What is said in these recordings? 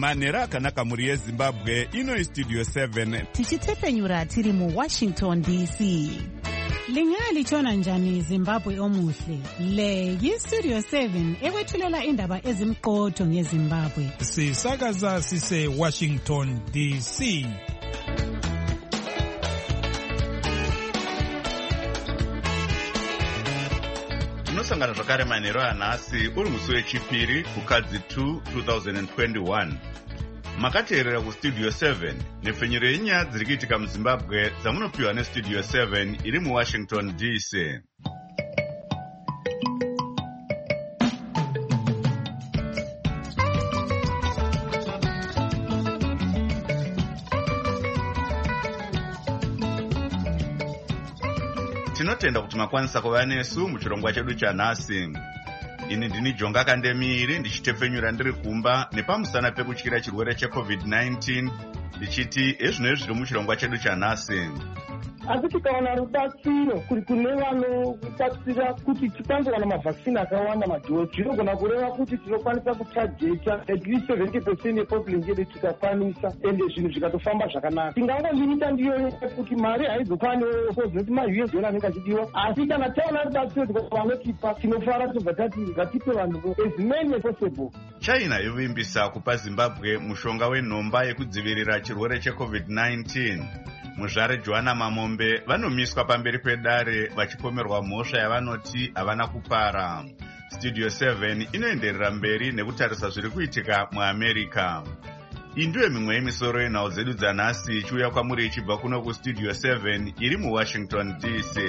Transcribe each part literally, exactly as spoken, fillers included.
manhero akanaka mhuri yezimbabwe. Ino Studio seven tichitefenyura tiri mu Washington D C. Lingalitshona njani Zimbabwe omuhle? Le yi-Studio seven ekwethulela indaba ezimqotho ngeZimbabwe. Sisakaza sise Washington D C. tinosangana zvakare manhero anhasi uri musi wechipiri kukadzi two twenty twenty-one. Makateerera kuStudio seven nepfenyuro yenyaya dziri kuitika muZimbabwe dzamunopiwa neStudio seven iri muWashington D C. Tinotenda kuti makwanisa kuva nesu muchirongwa chedu chanhasi. Ini ndini Jonga Kandemiri ndichitefenyura ndiri kumba nepamusana pekutyira chirwere checovid nineteen ndichiti ezvino zviri muchirongwa chedu chanhasi. Asi tikaona rubatsiro kuri kune vanobatsira kuti tikwanise kuwana mavhakisini akawanda madhozi, zvinogona kureva kuti tinokwanisa kutajeta at least seventy percent yepopulation yedu tikakwanisa, ende zvinhu zvikatofamba zvakanaka. Tingangolimita ndiyo kuti mari haizokwaniwo kuti ma-U S dollar anenge achidiwa, asi kana taona rubatsiro vanotipa tinofara tobva tati ngatipe vanhu as many as possible. China yovimbisa kupa Zimbabwe mushonga wenhomba yekudzivirira chirwere checovid nineteen. Muzvare Joanna Mamombe vanomiswa pamberi pedare vachipomerwa mhosva yavanoti havana kupara. Studio seven inoenderera mberi nekutarisa zviri kuitika muAmerica. Iyi ndiyo mimwe yemisoro yenhau dzedu dzanhasi ichiuya kwamuri ichibva kuno kuStudio seven iri muWashington D C.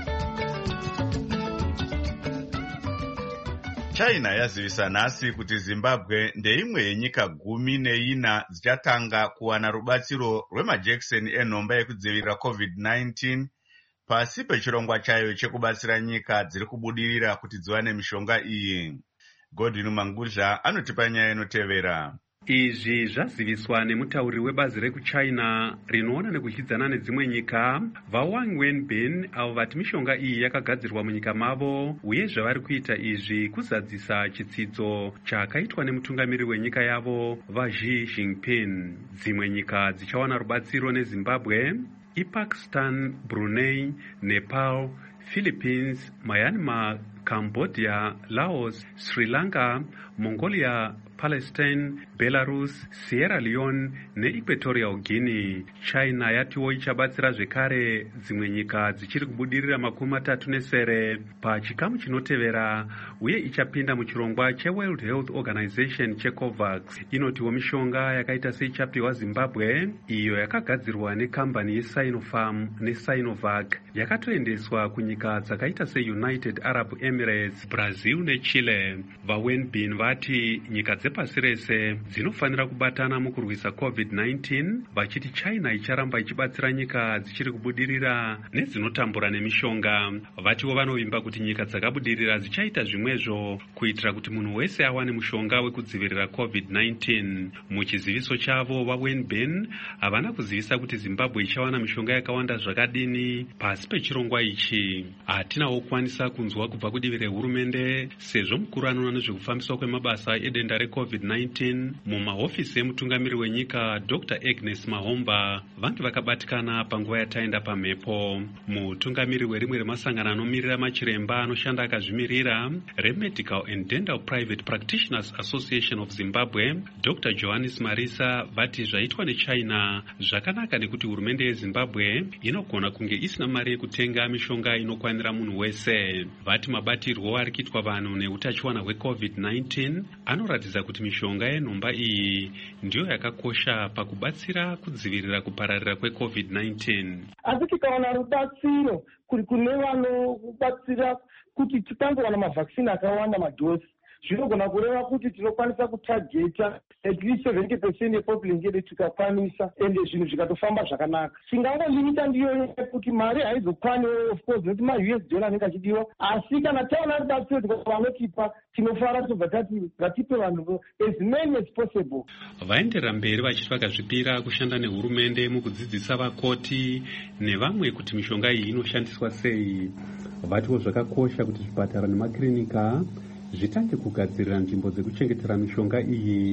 China yazivisa nhasi kuti Zimbabwe ndeimwe yenyika gumi neina dzichatanga kuwana rubatsiro rwemajekiseni enhomba yekudzivirira covid nineteen pasi pechirongwa chayo chekubatsira nyika dziri kubudirira kuti dziwane mishonga iyi. Godwin Mangudla anotipa nyaya inotevera. Izvi zvaziviswa nemutauriri webazi rekuchina rinoona nekudyidzana nedzimwe nyika vaWang Wenbin, avo vati mishonga iyi yakagadzirwa munyika mavo uye zvavari kuita izvi kuzadzisa chitsidzo chakaitwa nemutungamiri wenyika yavo vaXi Jinping. Dzimwe nyika dzichawana rubatsiro neZimbabwe iPakistan, Brunei, Nepal, Philippines, Myanmar, Cambodia, Laos, Sri Lanka, Mongolia, Palestine, Belarus, Sierra Leone neEquatorial Guinea. China yatiwo ichabatsira zvekare dzimwe nyika dzichiri kubudirira makumi matatu nesere pachikamu chinotevera uye ichapinda muchirongwa cheWorld Health Organization cheCOVAX. Inotiwo mishonga yakaita seichapiwa Zimbabwe iyo yakagadzirwa nekambani yeSinopharm neSinovac yakatoendeswa kunyika dzakaita seUnited Arab Emirates, Brazil neChile. VaWenbin vati nyika dzepasi rese dzinofanira kubatana mukurwisa covid nineteen, vachiti China icharamba ichibatsira nyika dzichiri kubudirira nedzinotambura nemishonga. Vatiwo vanovimba kuti nyika dzakabudirira dzichaita zvimwezvo kuitira kuti munhu wese awane mushonga wekudzivirira covid nineteen. Muchiziviso chavo vaWenbin havana kuzivisa kuti Zimbabwe ichawana mishonga yakawanda zvakadini pasi pechirongwa ichi. Hatinawo kukwanisa kunzwa kubva kudivi rehurumende sezvo mukuru anoona nezvekufambiswa kwemabasa edenda recovid nineteen mumahofisi emutungamiri wenyika Doctor Agnes Mahomba vange vakabatikana panguva yataenda pamhepo. Mutungamiri werimwe remasangano anomirira machiremba anoshanda akazvimirira reMedical and Dental Private Practitioners Association of Zimbabwe, Doctor Johannes Marisa vati zvaitwa neChina zvakanaka nekuti hurumende yeZimbabwe inogona kunge isina mari yekutenga mishonga inokwanira munhu wese. Vati mabatirwo ari kuitwa vanhu neutachiwana hwecovid nineteen anoratidza kuti mishonga yenhomba iyi ndiyo yakakosha pakubatsira kudzivirira kupararira kwecovid nineteen. Asi tikaona rubatsiro kuri kune vanobatsira kuti tikwanise kuwana mavhakisini akawanda madhozi, zvinogona kureva kuti tinokwanisa kutajeta at least seventy percent yepopulation yedu tikakwanisa, ende zvinhu zvikatofamba zvakanaka. Tingangolimita ndiyo kuti mari haizokwaniwo of course kuti ma-U S dollar anenge achidiwa, asi kana taona rubatsiro vanotipa tinofara tobva tati ngatipe vanhu as many as possible. Vaenderera mberi vachiti vakazvipira kushanda nehurumende mukudzidzisa vakoti nevamwe kuti mishonga iyi inoshandiswa sei. Vatiwo zvakakosha kuti zvipatara nemakirinika zvitange kugadzirira nzvimbo dzekuchengetera mishonga iyi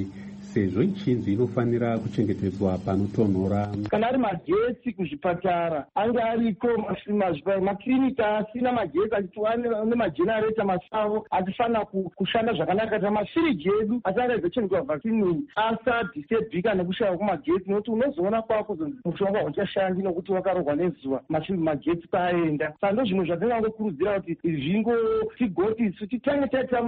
sezvo ichinzi inofanira kuchengetedzwa panotonhora. Kana ari magetsi kuzvipatara anga ariko, makliniki asina magetsi achitwa nemajenereta masavo atifanira kushanda zvakanaka, kuti mafiriji edu asanga izochengetwa vhakisini asadhisturbika nekushaya kwemagetsi, nokuti unozoona kwako mushonga uchashandi nokuti wakarohwa nezuva magetsi paaenda. Saka ndo zvinhu zvatingangokurudzira kuti zvingotigoti isu titange taita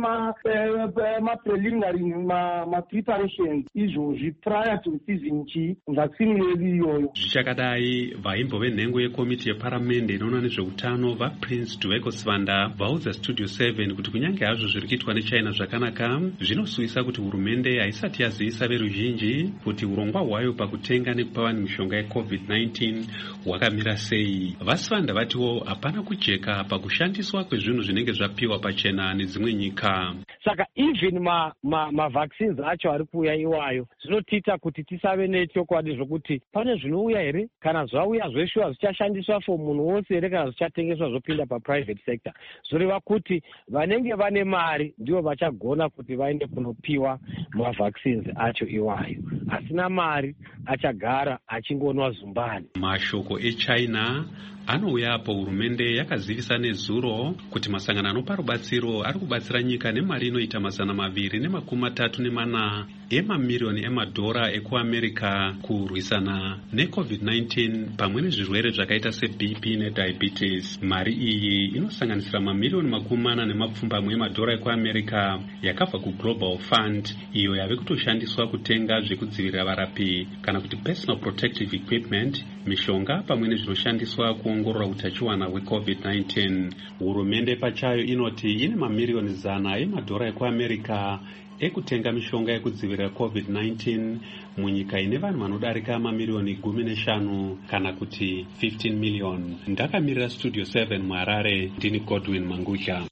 mapreliminary mapreparations izvozvi prior to receiving chi vaccine yedu iyoyo. Zvichakadai, vaimbove nhengo yekomiti yeparamende inoona nezveutano vaPrince Dueko Svanda vaudza Studio seven kuti kunyange hazvo zviri kuitwa neChina zvakanaka, zvinosuvisa kuti hurumende haisati yazivisa veruzhinji kuti urongwa hwayo pakutenga nekupa vanhu mishonga yecovid nineteen hwakamira sei. VaSvanda vatiwo hapana kujeka pakushandiswa kwezvinhu zvinenge zvapiwa pachena nedzimwe nyika. Saka even mavaccines ma, ma acho ari kuuya iwayo zvinotiita kuti tisave nechokwadi zvokuti pane zvinouya here, kana zvauya zveshuwa zvichashandiswa for munhu wose here, kana zvichatengeswa zvopinda paprivate sector. Zvoreva kuti vanenge vane mari ndivo vachagona kuti vaende kunopiwa mavaccines acho iwayo. Asina mari achagara achingonwa zumbani. Mashoko eChina anouya apo hurumende yakazivisa nezuro kuti masangano anopa rubatsiro ari kubatsira nyika nemari inoita mazana maviri nemakumi matatu nemana emamiriyoni emadhora ekuamerica kurwisana necovid nineteen pamwe nezvirwere zvakaita seB P nediabetes. Mari iyi inosanganisira mamiriyoni makumi mana nemapfumbamwe emadhora ekuamerica yakabva kuGlobal Fund, iyo yave kutoshandiswa kutenga zvekudzivirira varapi kana kuti personal protective equipment, mishonga pamwe nezvinoshandiswa kuongorora utachiwana hwecovid nineteen. Hurumende pachayo inoti ine mamiriyoni zana emadhora ekuamerica ekutenga mishonga yekudzivirira covid nineteen munyika ine vanhu vanodarika mamiriyoni gumi neshanu kana kuti fifteen million. Ndakamirira Studio seven muHarare, ndini Godwin Mangusha.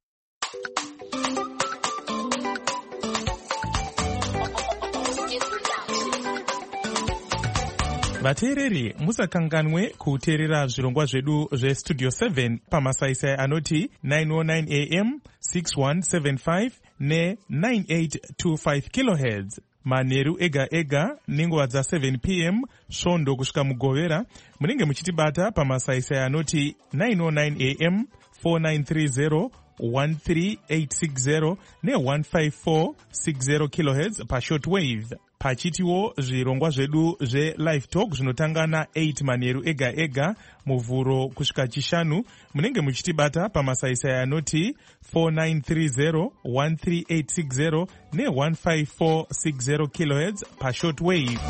vateereri, musakanganwe kuteerera zvirongwa zvedu zvestudio seven pamasaisai anoti nine oh nine a m, six one seven five ne nine eight two five kilohertz manheru ega ega nenguva dza seven p m svondo kusvika mugovera. Munenge muchitibata pamasaisai anoti nine oh nine a m, four nine three zero, one three eight six zero ne one five four six zero kilohertz pashortwave. Pachitiwo zvirongwa zvedu zve-live talk zvinotanga na eight manheru ega ega muvhuro kusvika chishanu. Munenge muchitibata pamasaisai anoti four nine three zero, one three eight six zero ne one five four six zero kilohertz pashortwave.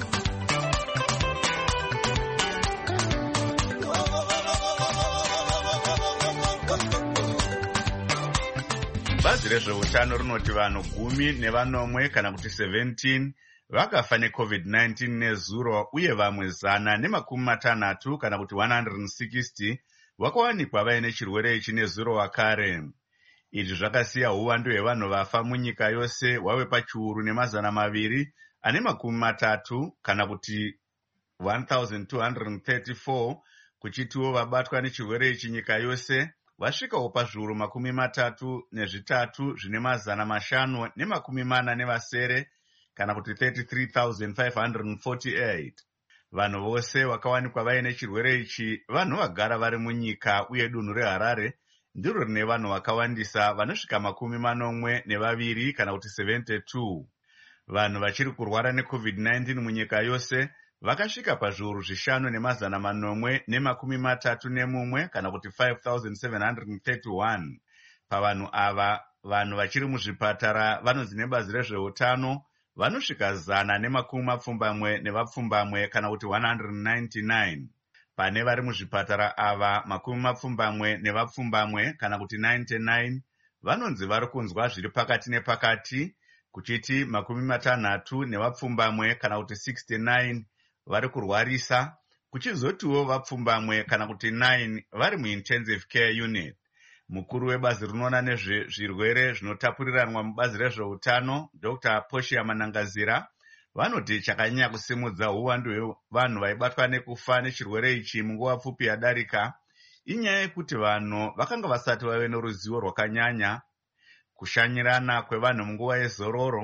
Bazi rezveutano rinoti vanhu gumi nevanomwe kana kuti seventeen vakafa necovid nineteen nezuro, uye vamwe zana nemakumi matanhatu kana kuti one hundred sixty vakawanikwa vaine chirwere ichi nezuro wakare. Izvi zvakasiya uwandu hwevanhu vafa munyika yose wave pachiuru nemazana maviri ane makumi matatu kana kuti one thousand two hundred thirty-four, kuchitiwo vabatwa nechirwere ichi nyika yose vasvikawo pazviuru makumi matatu nezvitatu zvine mazana mashanu nemakumi mana nevasere kana kuti thirty-three thousand five hundred forty-eight. Vanhu vose vakawanikwa vaine chirwere ichi vanhu vagara vari munyika, uye dunhu reHarare ndiro rine vanhu vakawandisa vanosvika makumi manomwe nevaviri kana kuti seventy-two. Vanhu vachiri kurwara necovid nineteen munyika yose vakasvika pazviuru zvishanu nemazana manomwe nemakumi matatu nemumwe kana kuti five thousand seven hundred thirty-one. Pavanhu ava, vanhu vachiri muzvipatara vanonzi nebazi rezveutano vanosvika zana nemakumi mapfumbamwe nevapfumbamwe kana kuti one hundred ninety-nine. Pane vari muzvipatara ava makumi mapfumbamwe nevapfumbamwe kana kuti ninety-nine vanonzi vari kunzwa zviri pakati nepakati, kuchiti makumi matanhatu nevapfumbamwe kana kuti sixty-nine vari kurwarisa, kuchizotiwo vapfumbamwe kana kuti nine vari muintensive care unit. Mukuru webazi rinoona nezvezvirwere zvinotapuriranwa mubazi rezveutano Doctor Poshia Manangazira vanoti chakanyanya kusimudza uwandu hwevanhu vaibatwa nekufa nechirwere ichi munguva pfupi yadarika inyaya yekuti vanhu vakanga vasati vave noruzivo rwakanyanya, kushanyirana kwevanhu munguva yezororo,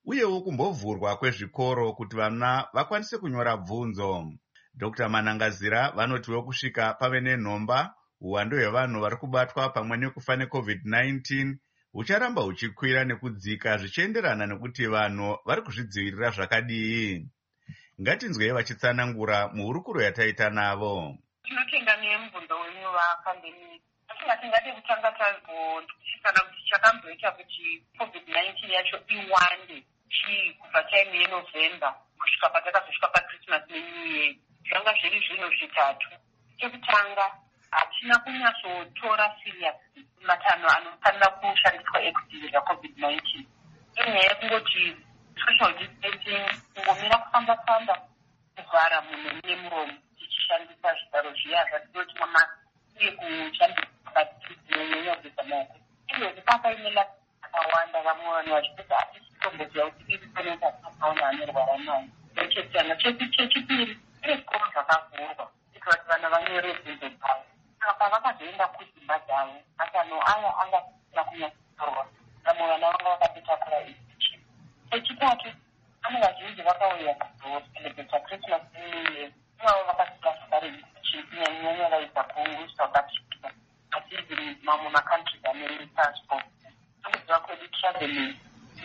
uyewo kumbovhurwa kwezvikoro kuti vana vakwanise kunyora bvunzo. Dr Manangazira vanotiwo kusvika pave nenhomba, uwandu hwevanhu vari kubatwa pamwe nekufa necovid nineteen hucharamba huchikwira nekudzika zvichienderana nekuti vanhu vari kuzvidzivirira zvakadii. Ngatinzwei vachitsanangura muhurukuro yataita navo. Tinotenga nemubvunzo wenyu vapandemiki. Asi ngati kutanga tazosvikana kuti chakamboita kuti covid nineteen yacho iwande chii kubva time yeNovember kusvika patakazosvika paChristmas neNew Year. Zvanga zviri zvinhu zvitatu. Chekutanga, hatina kunyatsotora serious matanho anofanira kushandiswa ekudzivirira covid nineteen. Inyaya yekungoti social distancing, kungomira kufamba-famba, kuvhara munhu nemuromo, tichishandisa zvigaro zviya zvatinoti mamasi, uye kushandisa nyonyobvisa maoko. Izvozvi pakaimela akawanda, vamwe vanhu vachipedza hatisi kutomboziva kuti iri koneta akaona anorwara nayo. Chechitanga chechipiri, ine zvikoro zvakavhurwa, kuitira kuti vana vanyore bvunzo dzavo. Saka pavakazoenda kudzimba dzavo, matanho aya anga asina kunyatsotorwa, vamwe vana vanga vakatotakura izvi. Chechitatu, vamwe vazhinji vakauya kuzoselebheta Christmas neNew Year, ivavo vakasvika zvakare chinyanya vaibva kuSouth Africa, asi izvi mamwe makantries ane transport. Anoziva kwedu traveling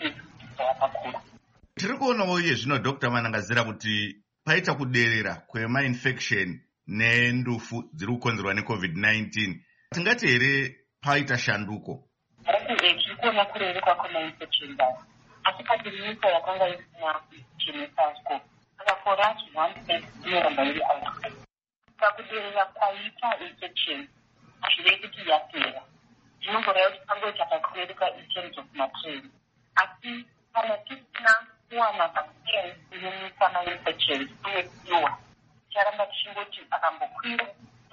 yakakura. Tiri kuonawo iye zvino Dr Manangazira kuti paita kuderera kwemainfection nendufu dziri kukonzerwa necovid nineteen. Tingati here paita shanduko? Tiri kuona kurereka kwemainfection data. Asi pandemika yakanga isina chinesasko. Saka for us one thing inoramba iri outbreak. Pakuderera kwaita infection hazvirevi kuti yapera. Zvinongoreva kuti pangoita pakurereka in terms of material. Asi kana tisina kuwana vaccine inomisa mainfection uye kuiwa, ticharamba tichingoti akambokwira.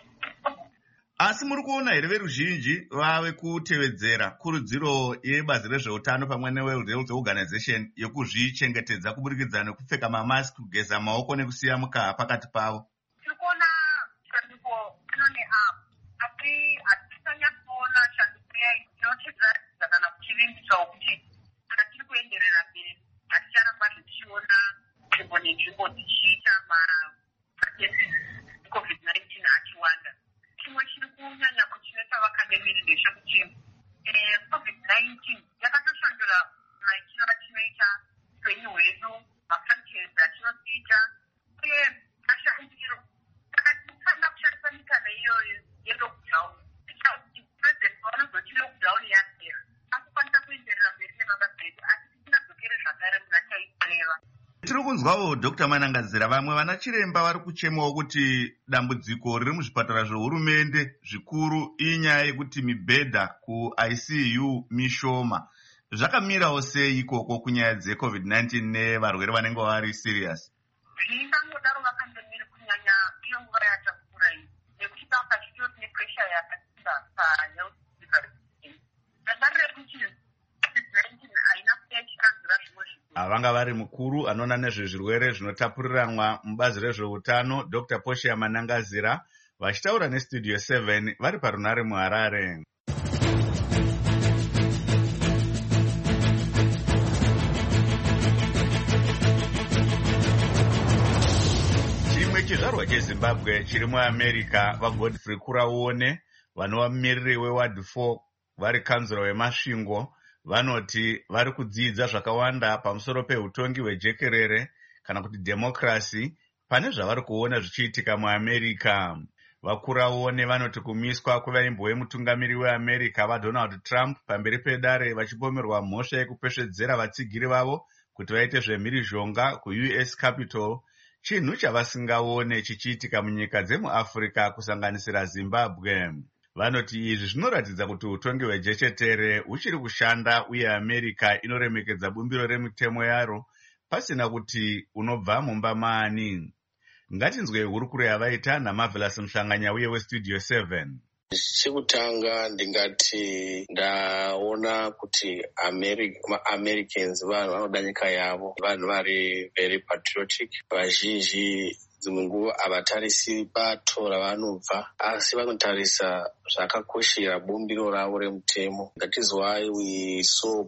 Asi muri kuona here veruzhinji vave kutevedzera kurudziro yebazi rezveutano pamwe neWorld Health Organization yekuzvichengetedza kuburikidza nekupfeka mamask, kugeza maoko nekusiya mukaha pakati pavo? Tiri kuona shanduko inone apo, asi hatisanyatsoona shanduko iya inotedza kana kuchivimbisawo kuti kana tiri kuenderera mberi haticharamba tichiona nzvimbo nenzvimbo tichiita makesi covid nineteen achiwanda. Chimwe chiri kunyanya kuchinetsa vakademiri ndechekuti covid nineteen yakatoshandura maitiro atinoita upenyu hwedu, mafunctions atinoita, uye mashandiro. Saka tinofanira kushandisa mikana iyoyo yelockdown. Kuitira kuti president vanozoti lockdown yapera, akukwanisa kuenderera mberi nemabasa edu, asi tisingadzokere zvakare muna taitoreva. Tiri kunzwawo Dr Manangazira vamwe vana chiremba vari kuchemawo kuti dambudziko riri muzvipatara zvehurumende zvikuru inyaya yekuti mibhedha kuI C U mishoma. Zvakamirawo sei ikoko kunyaya dzecovid nineteen nevarwere vanenge vari serious? Zvingangodaro vakandemiri kunyanya iyo nguva yatakura iyi, nekuti basa chitori nepressure yakasisa pahealth department. Zvadarire kuti covid nineteen haina kuya chikanzura zvimwe zvikuru. Vanga vari mukuru anoona nezvezvirwere zvinotapuriranwa mubazi rezveutano Dr Poshe Manangazira vachitaura nestudio seven vari parunare muHarare. Chimwe chizvarwa cheZimbabwe chiri muAmerica vaGodfrey Kuraone vanova mumiriri weWard four vari kanzura wemasvingo vanoti vari kudzidza zvakawanda pamusoro peutongi hwejekerere kana kuti democracy pane zvavari kuona zvichiitika muAmerica. Vakuraone vanoti kumiswa kwevaimbo wemutungamiri weAmerica vaDonald Trump pamberi pedare vachipomerwa mhosva yekupesvedzera vatsigiri vavo kuti vaite zvemhirizhonga kuU S Capitol, chinhu chavasingaone chichiitika munyika dzemuAfrica kusanganisira Zimbabwe. Vanoti izvi zvinoratidza kuti utongi hwejechetere huchiri kushanda uye America inoremekedza bumbiro remitemo yaro pasina kuti unobva mumba maani. Ngatinzwe hurukuro yavaita naMarvelous Mhlanganya uye weStudio seven. Chekutanga ndingati ndaona kuti Americans vanhu vanoda nyika yavo, vanhu vari very patriotic. Vazhinji dzimwe nguva havatarisi bato ravanobva asi vanotarisa zvakakoshera bumbiro ravo remutemo. That is why we saw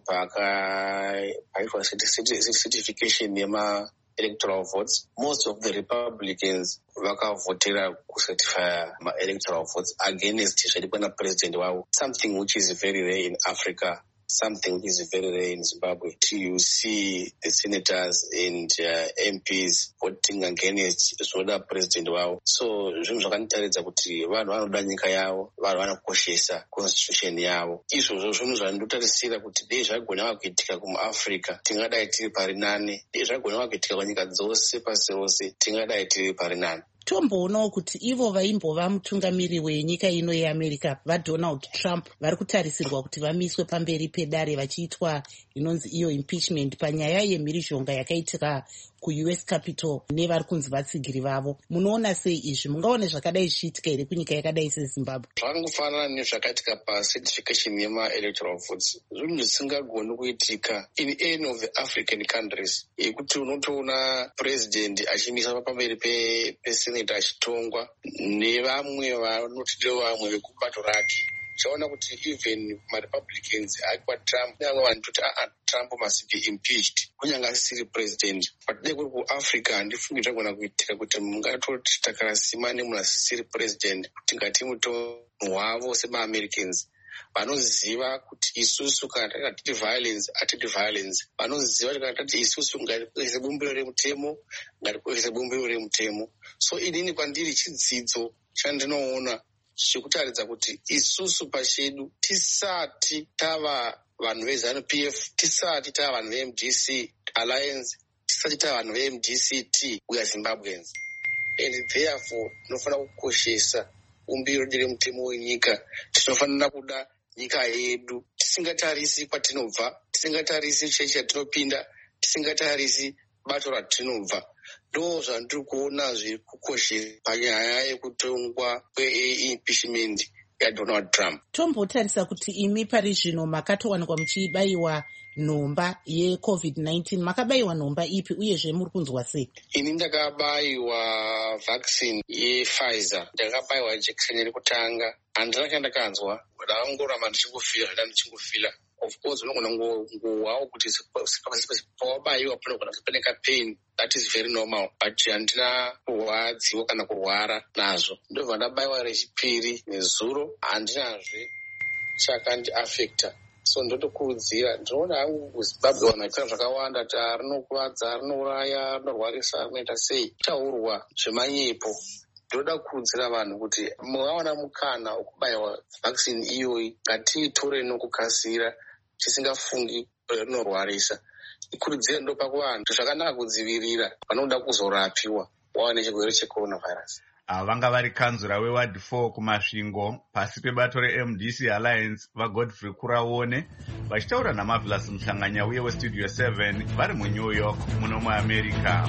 pakaitwa certification yema electoral votes. Most of the Republicans vakavhotera kucertify ma-electoral votes against zvadikwana president wavo, something which is very rare in Africa, something which is very rare in Zimbabwe. You see the senators and uh, M Ps voting against zvoda president wavo. So zvinhu zvakanitaridza kuti vanhu vanoda nyika yavo, vanhu vanokoshesa constitution yavo. Izvozvo zvinhu zvandotarisira kuti dei zvagona kuitika kumaafrica tingadai tiri pari nane, dei zvagona kuitika panyika dzose pasi rose tingadai tiri pari nane. Tomboonawo kuti ivo vaimbova mutungamiri wenyika ino yeAmerica vaDonald Trump vari kutarisirwa kuti vamiswe pamberi pedare vachiitwa inonzi iyo impeachment panyaya yemhirizhonga yakaitika kuU S Capitol nevari kunzi vatsigiri vavo. Munoona sei izvi? Mungaona zvakadai zvichiitika here kunyika yakadai seZimbabwe? Zvangofanana nezvakaitika pacertification yema-electoral votes. Zvinhu zvisingagoni kuitika in any of the African countries. Yekuti unotoona president achimisa pamberi pesenate achitongwa nevamwe vanoti vamwe vekubato rake. Chaona kuti even ma-Republicans akwa Trump neamwe vanototi aa Trump must be impeached kunyange asiri president. But dei kuri kuAfrica handifungi zvagona kuitika kuti mungatoti takarasima nemunhu asisiri president tingati mutongo wavo sema-Americans vanoziva kuti isusu kana takatiti violence atiti violence, vanoziva kuti kana tati isusu ngatikoshese bumbiro remutemo ngatikoshese bumbiro remutemo. So inini kwandiri chidzidzo chandinoona chikutaridza kuti isusu pachedu tisati tava vanhu veZANU-P F, tisati tava vanhu veM D C Alliance, tisati tava vanhu veM D C T, we are Zimbabweans. And therefore tinofanira kukoshesa bumbiro remutemo wenyika. Tinofanira kuda nyika yedu tisingatarisi kwatinobva, tisingatarisi chechi yatinopinda, tisingatarisi bato ratinobva. Ndo zvandiri kuona zviri kukoshera panyaya yekutongwa kweimpeachment yaDonald Trump. Tombotarisa kuti imi pari zvino makatowanikwa muchibayiwa nhomba yecovid nineteen, makabayiwa nhomba ipi uyezve muri kunzwa sei? Ini ndakabayiwa vaccine yePfizer, ndakabayiwa jekiseni rekutanga. Handina chandakanzwa, ndakangoramba ndichingofira zvada ndichingofira. Of course unogona ngowawo kuti pawabayiwa panogona kupeneka pain, that is very normal, but handina kurwadziwa kana kurwara nazvo. Ndobva ndabayiwa rechipiri nezuro, handinazve chakandiafecta. So ndotokurudzira, ndinoona hangu kuZimbabwe vanhu vaita zvakawanda, ta rinokuvadza, rinouraya, rinorwarisa, rinoita sei, taurwa zvemanyepo. Ndoda kukurudzira vanhu kuti mukawana mukana wekubayiwa vaccine iyoyi ngatiitore nokukasira tisingafungi rinorwarisa. Ikurudzire ndopa kuvanhu zvakanaka kudzivirira vanoda kuzorapiwa wawane chirwere checoronavirus. Vanga vari kanzura weward four kumasvingo pasi pebato reM D C Alliance vaGodfrey Kuraone vachitaura naMarvelous Muhlanganya uye weStudio seven vari muNew York muno muAmerica.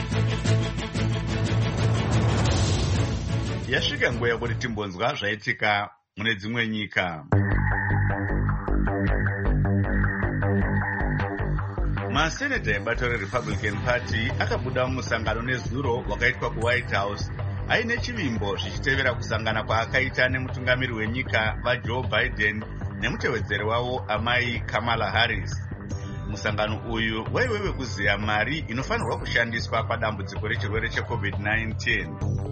Yasvika nguva yekuti timbonzwa zvaitika mune dzimwe nyika. Maseneta ebato reRepublican Party akabuda mumusangano nezuro wakaitwa kuWhite House aine chivimbo zvichitevera kusangana kwaakaita nemutungamiri wenyika vaJoe Biden nemutevedzeri wavo amai Kamala Harris. Musangano uyu waive wekuziya mari inofanirwa kushandiswa padambudziko rechirwere checovid nineteen.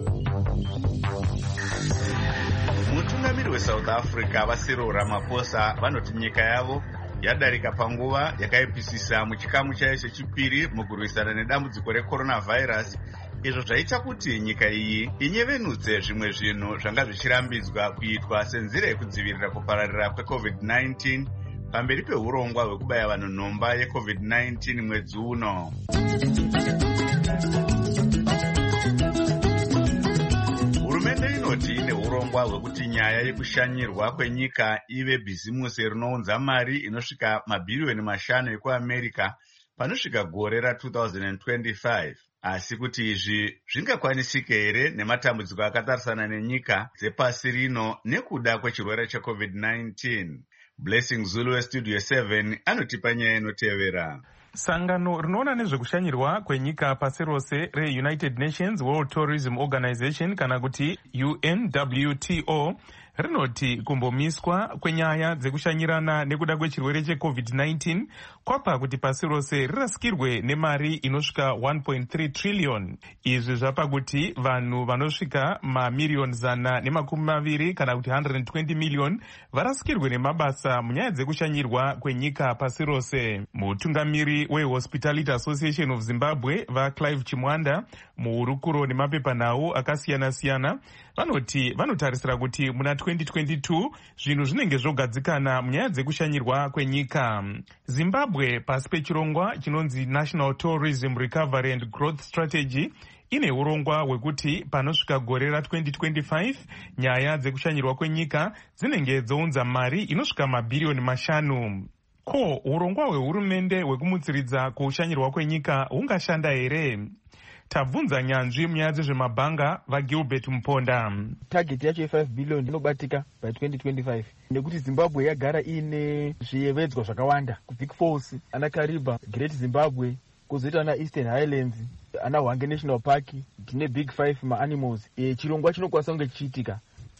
Mutungamiri weSouth Africa vaCyril Ramaphosa vanoti nyika yavo yadarika panguva yakaipisisa muchikamu chayo chechipiri mukurwisana nedambudziko recoronavirus, izvo zvaita kuti nyika iyi inyevenudze zvimwe zvinhu zvanga zvichirambidzwa kuitwa senzira yekudzivirira kupararira kwecovid nineteen pamberi peurongwa hwekubaya vanhu nhomba yecovid nineteen mwedzi uno. Hurumende inoti ine urongwa hwekuti nyaya yekushanyirwa kwenyika ive bhizimusi rinounza mari inosvika mabhiriyoni mashanu ekuAmerica panosvika gore ra-twenty twenty-five. Asi kuti izvi zvingakwanisike here nematambudziko akatarisana nenyika dzepasi rino nekuda kwechirwere checovid nineteen. Blessing Zulu weStudio seven anotipa nyaya inotevera. Sangano rinoona nezvekushanyirwa kwenyika pasi rose reUnited Nations World Tourism Organization kana kuti U N W T O rinoti kumbomiswa kwenyaya dzekushanyirana nekuda kwechirwere checovid nineteen kwapa kuti pasi rose rirasikirwe nemari inosvika one point three trillion. Izvi zvapa kuti vanhu vanosvika mamiriyoni zana nemakumi maviri kana kuti one hundred twenty million varasikirwe nemabasa munyaya dzekushanyirwa kwenyika pasi rose. Mutungamiri weHospitality Association of Zimbabwe vaClive Chimwanda muhurukuro nemapepanhau akasiyana-siyana vanoti vanotarisira kuti muna twenty twenty-two zvinhu zvinenge zvogadzikana munyaya dzekushanyirwa kwenyika. Zimbabwe pasi pechirongwa chinonzi National Tourism Recovery and Growth Strategy ine urongwa hwekuti panosvika gore ra twenty twenty-five nyaya dzekushanyirwa kwenyika dzinenge dzounza mari inosvika mabhiriyoni mashanu. Ko urongwa hwehurumende hwekumutsiridza kushanyirwa kwenyika hungashanda here? Tabvunza nyanzvi munyaya dzezvemabhanga vaGilbert Muponda. Target yacho ye five billion inobatika by twenty twenty-five nekuti Zimbabwe yagara ine zviyevedzwa zvakawanda kuBig Falls, ana Kariba, Great Zimbabwe, kuzoita ana Eastern Highlands, ana Hwange National Park, tine Big Five maanimals. E, chirongwa chinokwanisa kunge chichiitika.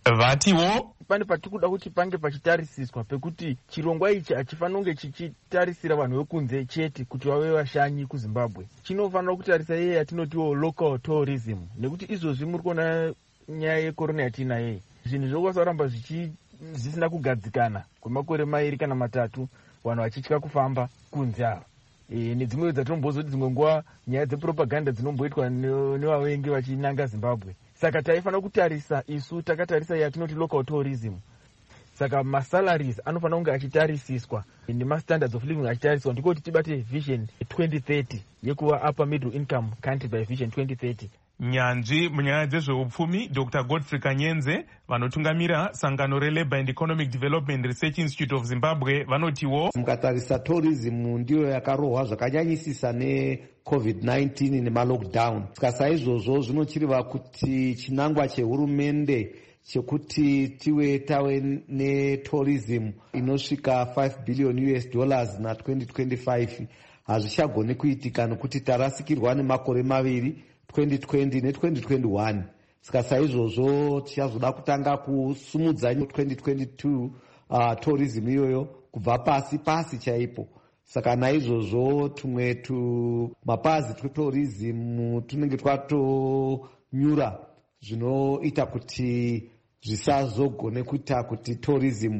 Vatiwo pane patikuda kuti pange pachitarisiswa pekuti chirongwa ichi hachifanira kunge chichitarisira vanhu vekunze chete kuti vave vashanyi kuZimbabwe. Chinofanira kutarisa iye yatinotiwo local tourism, nekuti izvozvi muri kuona nyaya yekorona yatinayo zvinhu zvokwanisa kuramba zvisina kugadzikana kwemakore mairi kana matatu, vanhu vachitya kufamba kunze ava. E, nedzimwe dzatinombozoti dzimwe nguva nyaya dzepropaganda dzinomboitwa nevavengi vachinanga Zimbabwe. Saka taifanira kutarisa isu takatarisa yatinoti local tourism. Saka masalaries anofanira kunge achitarisiswa nemastandards of living achitariswa ndiko kuti tibate vision twenty thirty yekuva upper middle income country by vision twenty thirty. Nyanzvi munyaya dzezveupfumi Doctor Godfrey Kanyenze vanotungamira sangano reLabour and Economic Development Research Institute of Zimbabwe vanotiwo mukatarisa tourism ndiyo yakarohwa zvakanyanyisisa necovid nineteen nemalockdown. Saka saizvozvo zvinochiriva kuti chinangwa chehurumende chekuti tiwe tave netourism inosvika five billion U S dollars na twenty twenty-five hazvichagone kuitika nekuti tarasikirwa nemakore maviri twenty twenty ne twenty twenty-one. Saka saizvozvo tichazoda kutanga kusumudza twenty twenty-two uh, tourism iyoyo kubva pasi pasi chaipo. Saka naizvozvo tumwe tu mapazi twetourism tunenge twatonyura zvinoita kuti zvisazogone kuita kuti tourism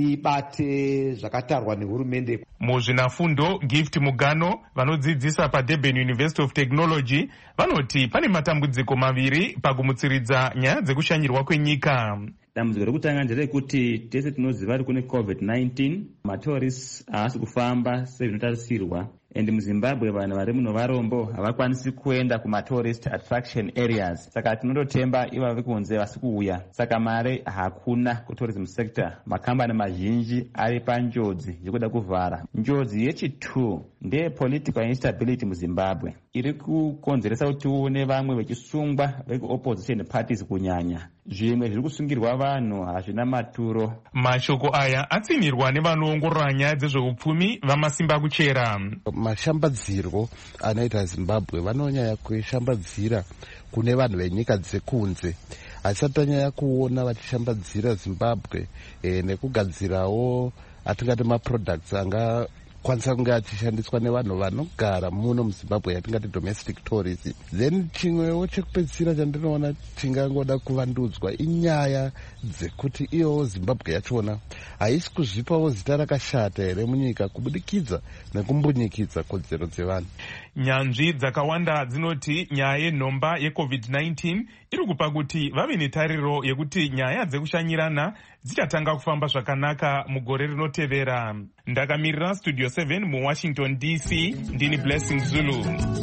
ibate zvakatarwa nehurumende. Muzvinafundo Gift Mugano vanodzidzisa paDurban University of Technology vanoti pane matambudziko maviri pakumutsiridza nyaya dzekushanyirwa kwenyika. Dambudziko rekutanga nderekuti tese tinoziva kuti kune covid nineteen matourists haasi kufamba sezvinotarisirwa, and muZimbabwe vanhu vari muno varombo havakwanisi kuenda kumatourist attraction areas. Saka tinototemba iva vekunze vasi kuuya, saka mare hakuna kutourism sector. Makambani mazhinji ari panjodzi yekuda kuvhara. Njodzi yechitu ndeye political instability muZimbabwe iri kukonzeresa kuti tione vamwe vechisungwa vekuopposition parties kunyanya. Zvimwe zviri kusungirwa vanhu hazvina maturo. Mashoko aya atsinirwa nevanoongorora nyaya dzezveupfumi vamasimba kuchera. Mashambadzirwo anoita Zimbabwe vanonyanya kushambadzira kune vanhu venyika dzekunze, asatanyanya kuona vachishambadzira Zimbabwe e, nekugadzirawo atingati maproducts anga kwanisa kunge achishandiswa nevanhu vanogara muno muZimbabwe yatingati domestic tourism. Then chimwewo chekupedzisira chandinoona chingangoda kuvandudzwa inyaya dzekuti iyowo Zimbabwe yachona haisi kuzvipawo zita rakashata here munyika kubudikidza nekumbunyikidzwa kodzero dzevanhu. Nyanzvi dzakawanda dzinoti nyaya yenhomba yecovid nineteen iri kupa kuti vave netariro yekuti nyaya dzekushanyirana dzichatanga kufamba zvakanaka mugore rinotevera. Ndakamirira Studio seven muWashington D C, ndini Blessing Zulu.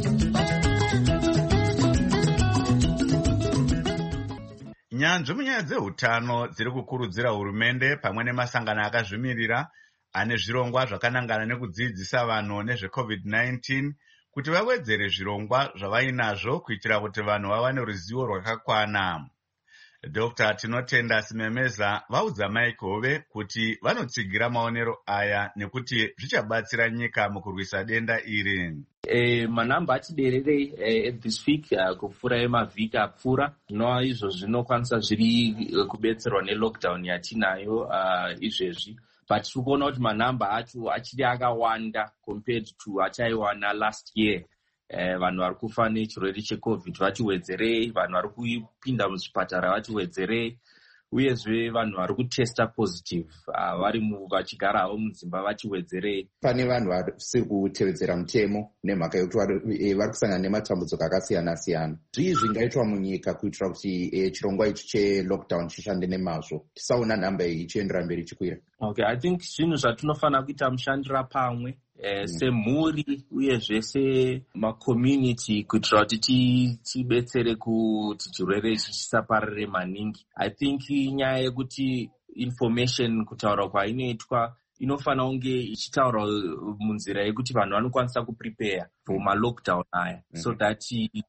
Nyanzvi munyaya dzeutano dziri kukurudzira hurumende pamwe nemasangano akazvimirira ane zvirongwa zvakanangana nekudzidzisa vanhu nezvecovid nineteen kuti vawedzere zvirongwa zvavainazvo kuitira kuti vanhu vawane ruzivo rwakakwana. Dr Tinotenda Simemeza vaudza Mike Hove kuti vanotsigira maonero aya nekuti zvichabatsira nyika mukurwisa denda iri. E, manamba atiderere e, this week uh, kupfuura emavhiki apfuura zvinova izvo zvinokwanisa zviri kubetserwa nelockdown yatinayo uh, izvezvi, but tiri kuona kuti manamba acho achiri akawanda compared to ataiwana last year. Eh, vanhu vari kufa nechirwere checovid vachiwedzerei, vanhu vari kupinda muzvipatara vachiwedzerei, uyezve vanhu vari kutesta positive uh, vari vachigara havo mudzimba vachiwedzerei. Pane vanhu vasiri kutevedzera mutemo nemhaka yekuti vari vari kusangana nematambudziko akasiyana siyana. Zvii zvingaitwa munyika kuitira kuti eh, chirongwa ichi chelockdown chishande nemazvo, tisaona nhamba iyi ichiendera mberi chikwira? Okay, I think zvinhu zvatinofanira kuita mushandira pamwe Eh, mm. semhuri uyezve semacommunity kuitira kuti tibetsere kuti chirwere ichi chisaparire maningi. I think nyaya yekuti information kutaura kwainoitwa inofanira kunge ichitaura munzira yekuti vanhu vanokwanisa kuprepare for malockdown aya mm. so that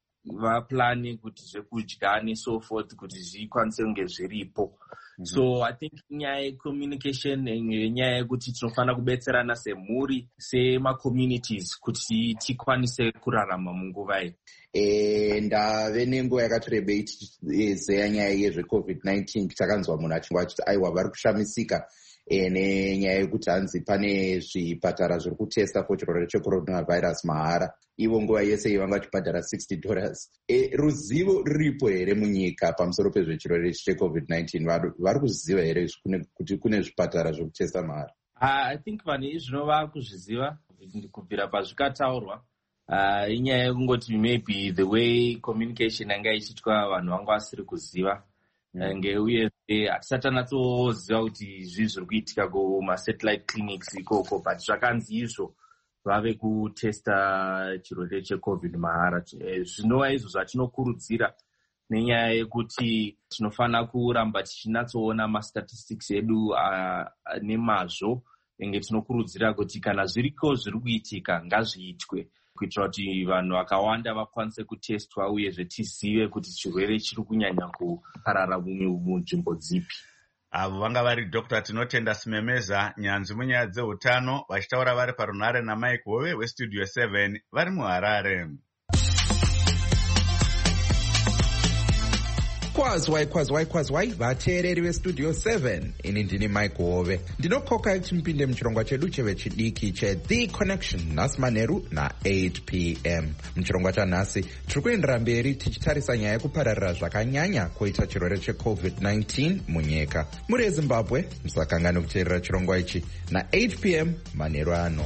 vaplane kuti zvekudya neso forth kuti zvikwanise kunge zviripo. Mm-hmm. So I think nyaya yecommunication nyaya yekuti tinofanira kubetserana semhuri sema-communities kuti tikwanise kurarama munguva iyi. E, ndave nenguva yakati rebei tichizeya nyaya yezvecovid nineteen takanzwa munhu achinge achiti aiwa vari kushamisika e, nenyaya yekuti hanzi pane zvipatara zviri kutesta for chirwere checoronavirus mahara, ivo nguva yese iyi vanga vachibhadhara sixty dollars. E, ruzivo riripo here munyika pamusoro pezvechirwere checovid nineteen? vari kuziva here kuti kune zvipatara zviri kutesta mahara? Uh, I think vanhu izvino vava kuzviziva kubvira pazvikataurwa. Uh, inyaya yekungoti maybe the way communication yanga ichiitwa vanhu vanga vasiri kuziva mm. ngeuyezve hatisati tanatsoziva kuti zvii zviri kuitika kumasatellite clinics ikoko, but zvakanzi izvo vave kutesta chirwere checovid mahara. Zvinova izvo zvatinokurudzira nenyaya yekuti tinofanira kuramba tichinatsoona mastatistics edu uh, nemazvo, enge tinokurudzira kuti kana zviriko zviri kuitika ngazviitwe kuitira kuti vanhu vakawanda vakwanise kutestwa uyezve tizive kuti chirwere chiri kunyanya kuparara munzvimbo dzipi. Avo vanga vari Dr Tinotenda Simemeza, nyanzvi munyaya dzeutano, vachitaura vari parunhare naMike Hove weStudio seven vari muHarare. Kwazwai kwazwai kwazwai vateereri veStudio seven, ini ndini Mike Hove. Ndinokoka kuti mupinde muchirongwa chedu chevechidiki cheThe Connection nhasi manheru na-eight p m. Muchirongwa chanhasi tiri kuendera mberi tichitarisa nyaya yekupararira zvakanyanya kwoita chirwere checovid nineteen munyika. Muri eZimbabwe musakangani kuteerera chirongwa ichi na-eight p m manheru ano.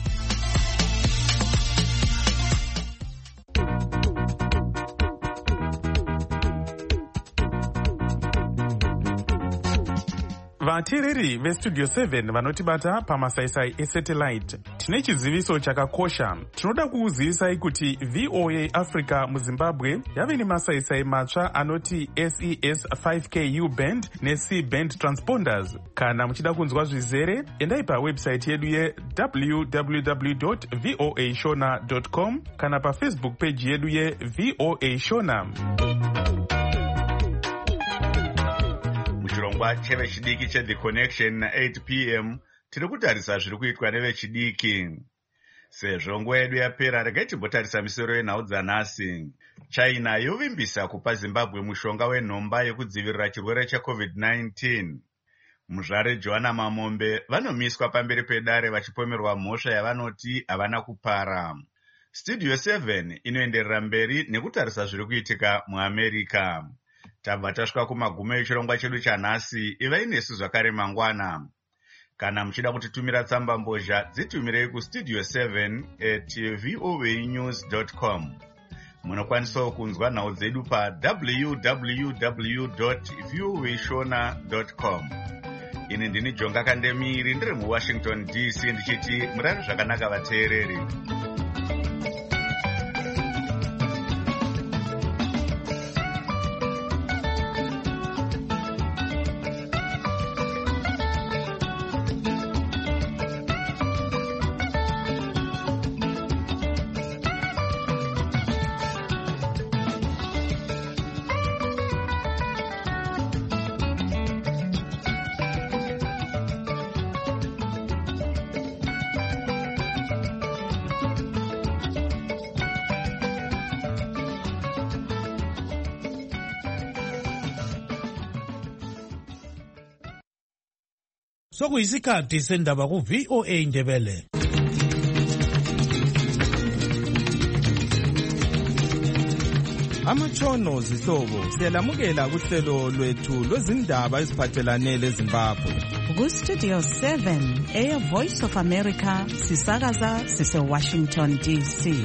vateereri veStudio seven vanotibata pamasaisai esatellite, tine chiziviso chakakosha. Tinoda kukuzivisai kuti V O A Africa muZimbabwe yave nemasaisai matsva anoti S E S five K U band neC band transponders. Kana muchida kunzwa zvizere, endai pawebsite yedu ye w w w dot voa shona dot com kana pafacebook page yedu ye V O A Shona. Muchirongwa chevechidiki cheThe Connection na-eight p m tiri kutarisa zviri kuitwa nevechidiki. Sezvo nguva yedu yapera, regai timbotarisa misoro yenhau dzanhasi. China yovimbisa kupa Zimbabwe mushonga wenhomba yekudzivirira chirwere checovid nineteen. Muzvare Joana Mamombe vanomiswa pamberi pedare vachipomerwa mhosva yavanoti havana kupara. Studio seven inoenderera mberi nekutarisa zviri kuitika muAmerica. Tabva tasvika kumagumo echirongwa chedu chanhasi. Ivai nesu zvakare mangwana. Kana muchida kutitumira tsamba mbozha, dzitumirei kustudio seven at voa news dot com. Munokwanisawo kunzwa nhau dzedu pa w w w dot voa shona dot com. Ini ndini Jonga Kandemiri, ndiri muWashington D C, ndichiti murari zvakanaka vateereri. Sokuyisikhathi sendaba ku V O A Ndebele. Amatshono zihlobo siyalamukela kuhlelo lwethu lwezindaba eziphathelane leZimbabwe. Ku Studio seven e Voice of America sisakaza sise Washington D C.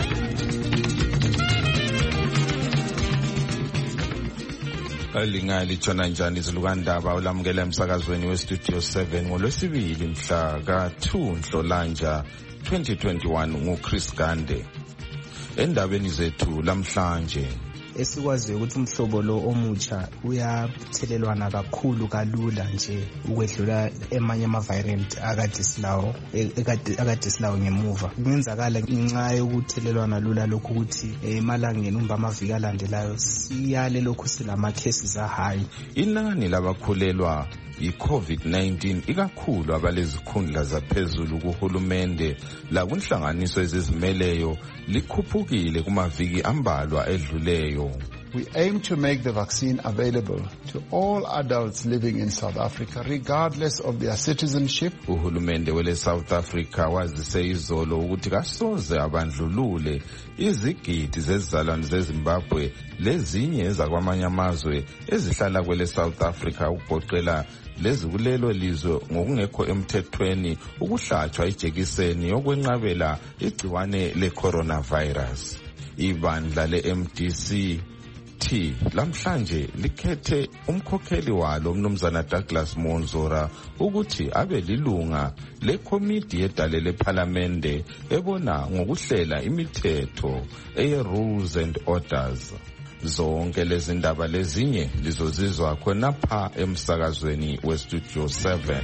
Lingali tshona njani izilukandaba ulamukela emsakazweni we Studio seven ngolwesibili mhla ka two Nhlolanja twenty twenty-one nguChris Gande. Endabeni zethu lamhlanje esikwaziyo ukuthi umhlobo lo omutsha uyathelelwana kakhulu kalula nje ukwedlula emanye ama-variant akade silawo akade silawo ngemuva. Kungenzakala ngenxa yokuthelelwana lula lokhu ukuthi emalangeni umba amaviki alandelayo siyale lokhu silama-cases ahayi. Inani labakhulelwa i-COVID nineteen ikakhulu abalezikhundla zaphezulu kuhulumende lakunhlanganiso ezizimeleyo likhuphukile kumaviki ambalwa edluleyo. We aim to make the vaccine available to all adults living in South Africa regardless of their citizenship. Uhulumende wele South Africa wazise izolo ukuthi kasoze abandlulule izigidi zezizalwane zeZimbabwe lezinye ezakwamanye amazwe ezihlala kwele South Africa ukugoqela lezi kulelo lizwe ngokungekho emthethweni ukuhlatshwa ijekiseni yokwenqabela igciwane le-coronavirus. Ibandla le-M D C T lamhlanje likhethe umkhokheli walo umnumzana Douglas Monzora ukuthi abe lilunga lekomiti yedale lephalamende ebona ngokuhlela imithetho eye-rules and orders. Zonke lezi ndaba lezinye lizozizwa khonapha emsakazweni we Studio seven.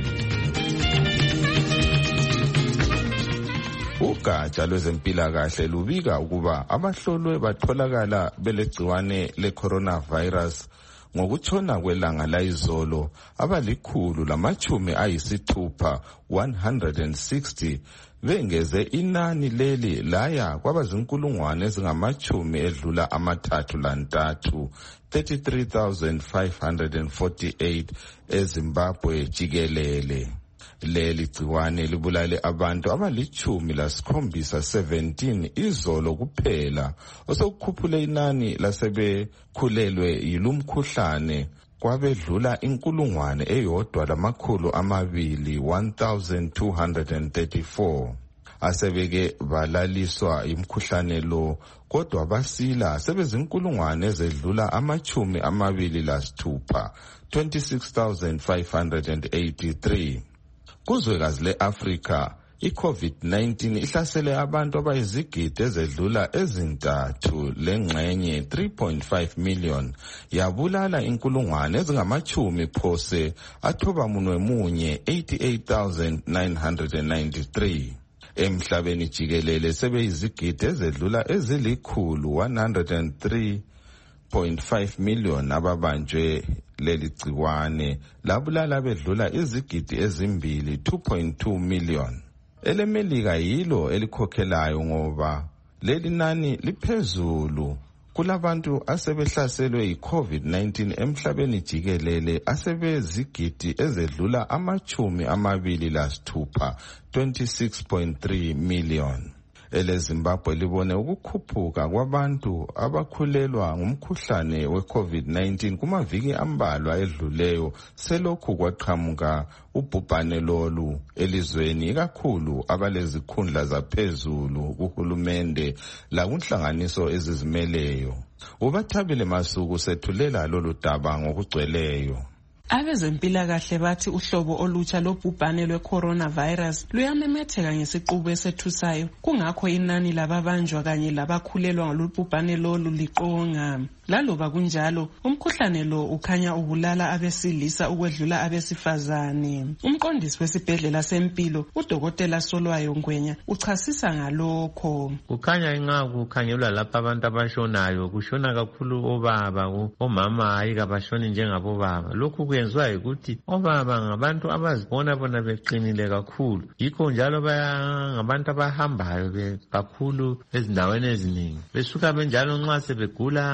Ugatsha lwezempilakahle lubika ukuba abahlolwe batholakala belegciwane le-coronavirus ngokutshona kwelanga layizolo abalikhulu lamachumi ayisithupha one hundred sixty bengeze inani leli laya kwabazinkulungwane ezingamachumi edlula amathathu lantathu thirty-three thousand five hundred forty-eight eZimbabwe jikelele. Leli gciwane libulale abantu abalichumi lasikhombisa seventeen izolo kuphela osokukhuphule inani lasebekhulelwe yilumkhuhlane kwabedlula inkulungwane eyodwa lamakhulu amabili one thousand two hundred thirty-four. Asebeke balaliswa imkhuhlane lo kodwa basila sebezinkulungwane ezedlula amachumi amabili lasithupha twenty-six thousand five hundred eighty-three. Kuzwekazi le-Afrika i-COVID nineteen ihlasele abantu abayizigidi ezedlula ezintathu lengxenye three point five million yabulala inkulungwane ezingamachumi phose athoba munwe munye eighty-eight thousand nine hundred ninety-three. Emhlabeni jikelele sebeyizigidi ezedlula ezilikhulu one hundred three point five million ababanjwe leli gciwane labulala bedlula izigidi ezimbili two point two million. EleMelika yilo elikhokhelayo ngoba leli nani liphezulu kulabantu asebehlaselwe yi-COVID nineteen emhlabeni jikelele asebezigidi ezedlula amachumi amabili lasithupha twenty-six point three million. EleZimbabwe libone ukukhuphuka kwabantu abakhulelwa ngumkhuhlane we-COVID nineteen kumaviki ambalwa edluleyo selokhu kwaqhamuka ubhubhane lolu elizweni ikakhulu abalezikhundla zaphezulu kuhulumende lakunhlanganiso ezizimeleyo. Ubathabile Masuku sethulela lolu daba ngokugcweleyo. Abezempilakahle bathi uhlobo olutsha lobhubhane lwe-coronavirus luyamemetheka ngesiqubu esethusayo, kungakho inani lababanjwa kanye labakhulelwa ngalobhubhane lolu liqonga. Laloba kunjalo, umkhuhlane lo ukhanya ubulala abesilisa ukwedlula abesifazane. Umqondisi wesibhedlela sempilo, udokotela Solwayo Ngwenya, uchasisa ngalokho. Kukhanya ingaku kukhangelwa lapha abantu abashonayo, kushona kakhulu obaba, omama hayi kabashoni njengabobaba. Lokhu kwenziwa ukuthi obaba ngabantu abazibona bona beqinile kakhulu. Yikho njalo baya ngabantu abahambayo kakhulu ezindaweni eziningi. Besuka benjalo nxa sebegula abasa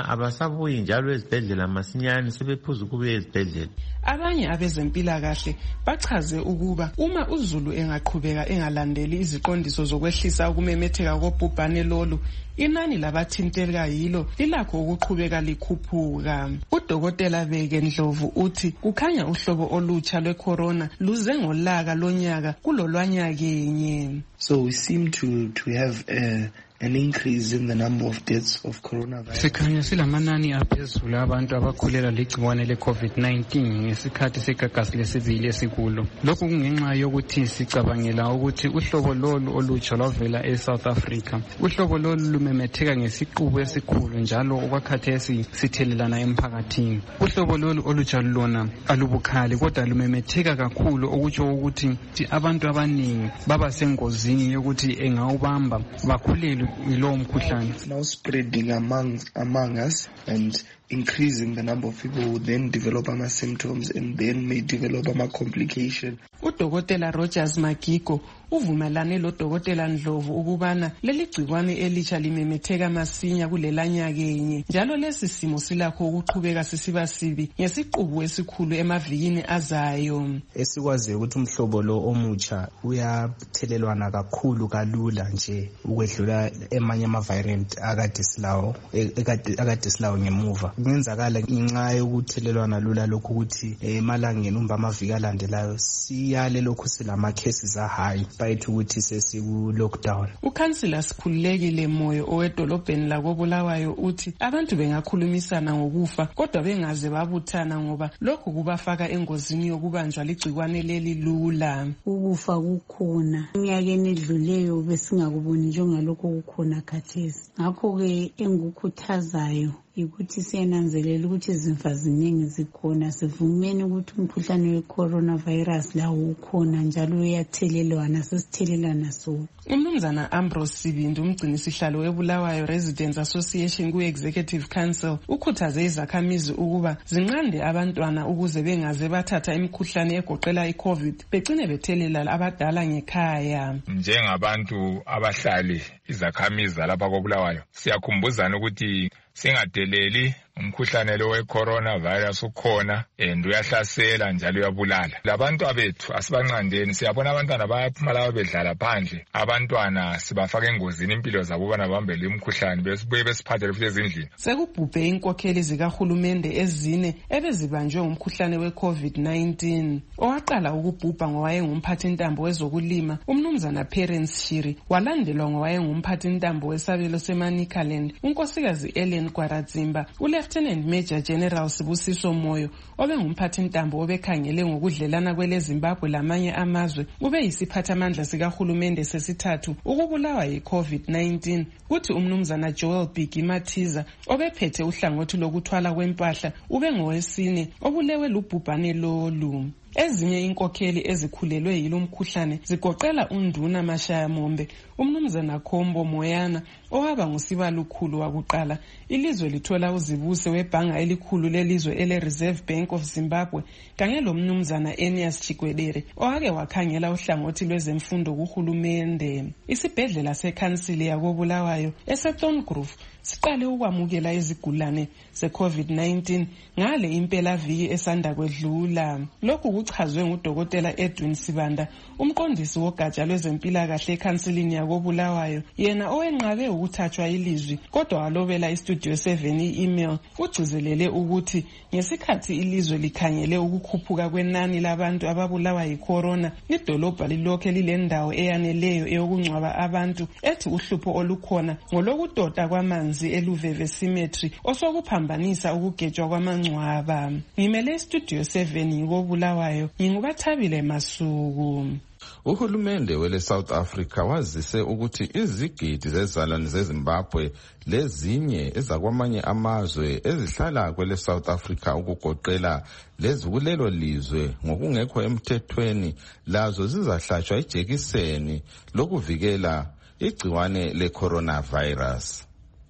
abasabuyi njalo ezibhedlela masinyane sebephuza ukubuya ezibhedlela. Abanye abezempilakahle bachaze ukuba uma uZulu engaqhubeka engalandeli iziqondiso zokwehlisa ukumemetheka kobhubhane lolu, inani labathinteka yilo lilakho ukuqhubeka likhuphuka. Udokotela Beke Ndlovu uthi kukhanya uhlobo olutsha lwecorona luze ngolaka lonyaka kulolwanyakenye. So we seem to to have a an increase in the number of deaths of coronavirus. Sikhanya silamanani aphezulu abantu abakhulela ligciwane le-COVID nineteen ngesikhathi segagasi lesibili esikulo. Lokhu kungenxa yokuthi sicabangela ukuthi uhlobo lolu olutsha lwavela e-South Africa. Uhlobo lolu lumemetheka ngesiqubu esikhulu njalo okwakhathesi sithelelana emphakathini. Uhlobo lolu olutsha lona alubukhali kodwa lumemetheka kakhulu okutsho ukuthi abantu abaningi baba sengozini yokuthi engawubamba bakhulelwe ilowo mkhuhlane. Now spreading among among us and increasing the number of people who then develop ama symptoms and then may develop ama complication. Udokotela Rogers Magigo uvumelane lo Dokotela Ndlovu ukubana leli gciwane elitsha limemetheka masinya kulelanyakenye njalo lesi simo silakho ukuqhubeka sisiba sibi ngesiqubu esikhulu emavikini azayo. Esikwazi ukuthi umhlobo lo omutsha uyathelelwana kakhulu kalula nje ukwedlula emanye ama variant akade silawo akade silawo ngemuva. Kungenzakala ngenxa yokuthelelwana lula lokhu ukuthi emalangeni umba amaviki alandelayo siyale lokhu silama cases a high bayithu ukuthi sesiku lockdown. Ukhansila Sikhululekile Moyo owedolobheni lakoBulawayo uthi abantu bengakhulumisana ngokufa kodwa bengaze babuthana ngoba lokhu kubafaka engozini yokubanjwa ligciwane leli lula. Ukufa kukhona iminyakeni edluleyo besingakuboni njengalokho kukhona khathesi. Ngakho ke engukhuthazayo ukuthi siyananzelela ukuthi izimfa ziningi zikhona, sivumeni ukuthi umkhuhlane we-coronavirus lawo ukhona njalo uyathelelwana, sesithelelana so. Umnumzana Ambrose Sibindi umgcini sihlalo weBulawayo Residents Association ku-Executive Council ukhuthaze izakhamizi ukuba zinqande abantwana ukuze bengaze bathatha imikhuhlane egoqela i-COVID begcine bethelela abadala ngekhaya. Njengabantu abahlali izakhamizi lapha koBulawayo siyakhumbuzana ukuthi singadeleli umkhuhlane lo we-coronavirus ukhona and uyahlasela njalo uyabulala. Labantu abethu asibanqandeni, siyabona abantwana bayaphuma laba bedlala phandle, abantwana sibafaka engozini impilo zabo bana bambe le mkhuhlane besibuye besiphathele futhi ezindlini. Sekubhubhe inkokheli zikahulumende ezine ebezibanjwe ngumkhuhlane we-COVID nineteen. Owaqala ukubhubha ngowayengumphathi ntambo wezokulima umnumzana Parents Shiri, walandelwa ngowayengumphathi ntambo wesabelo seManicaland unkosikazi Ellen Kwarazimba, uLieutenant Major General Sibusiso Moyo obengumphathi ntambo obekhangele ngokudlelana kwele Zimbabwe lamanye amazwe ube yisiphathamandla sikahulumende sesithathu ukubulawa yi-COVID nineteen. Kuthi umnumzana Joel Biggie Mathiza obephethe uhlangothi lokuthwala kwempahla ube ngowesine obulewe lubhubhane lolu. Ezinye inkokheli ezikhulelwe yilo mkhuhlane zigoqela uNduna Mashaya Mombe, umnumzana Khombo Moyana owaba ngusibalukhulu wakuqala ilizwe lithola uzibuse webhanga elikhulu lelizwe ele Reserve Bank of Zimbabwe kanye lo mnumzana Enias Chigwedere owake wakhangela uhlangothi lwezemfundo kuhulumende. Isibhedlela sekhansili yakoBulawayo eSeton Grove siqale ukwamukela izigulane ze-COVID nineteen ngale impela viki esanda kwedlula. Lokhu kuchazwe ngudokotela Edwin Sibanda, umqondisi wogatsha lwezempilakahle ekhansilini yakoBulawayo, yena owenqabe ukuthathwa ilizwi kodwa walobela iStudio seven i-email ugcizelele ukuthi ngesikhathi ilizwe likhangele ukukhuphuka kwenani labantu ababulawa yi-corona, idolobha lilokhe lilendawo eyaneleyo eyokungcwaba abantu, ethi uhlupho olukhona ngolokudoda kwamanzi eLuveve Cemetery osokuphambanisa ukugejwa kwamangcwaba. Ngimele iStudio seven ngikoBulawayo, ngingubathabile Masuku. Uhulumende wele South Africa wazise ukuthi izigidi zezalwane zeZimbabwe lezinye ezakwamanye amazwe ezihlala kwele South Africa ukugoqela lezi kulelo lizwe ngokungekho emthethweni lazo zizahlatshwa ijekiseni lokuvikela igciwane le-coronavirus.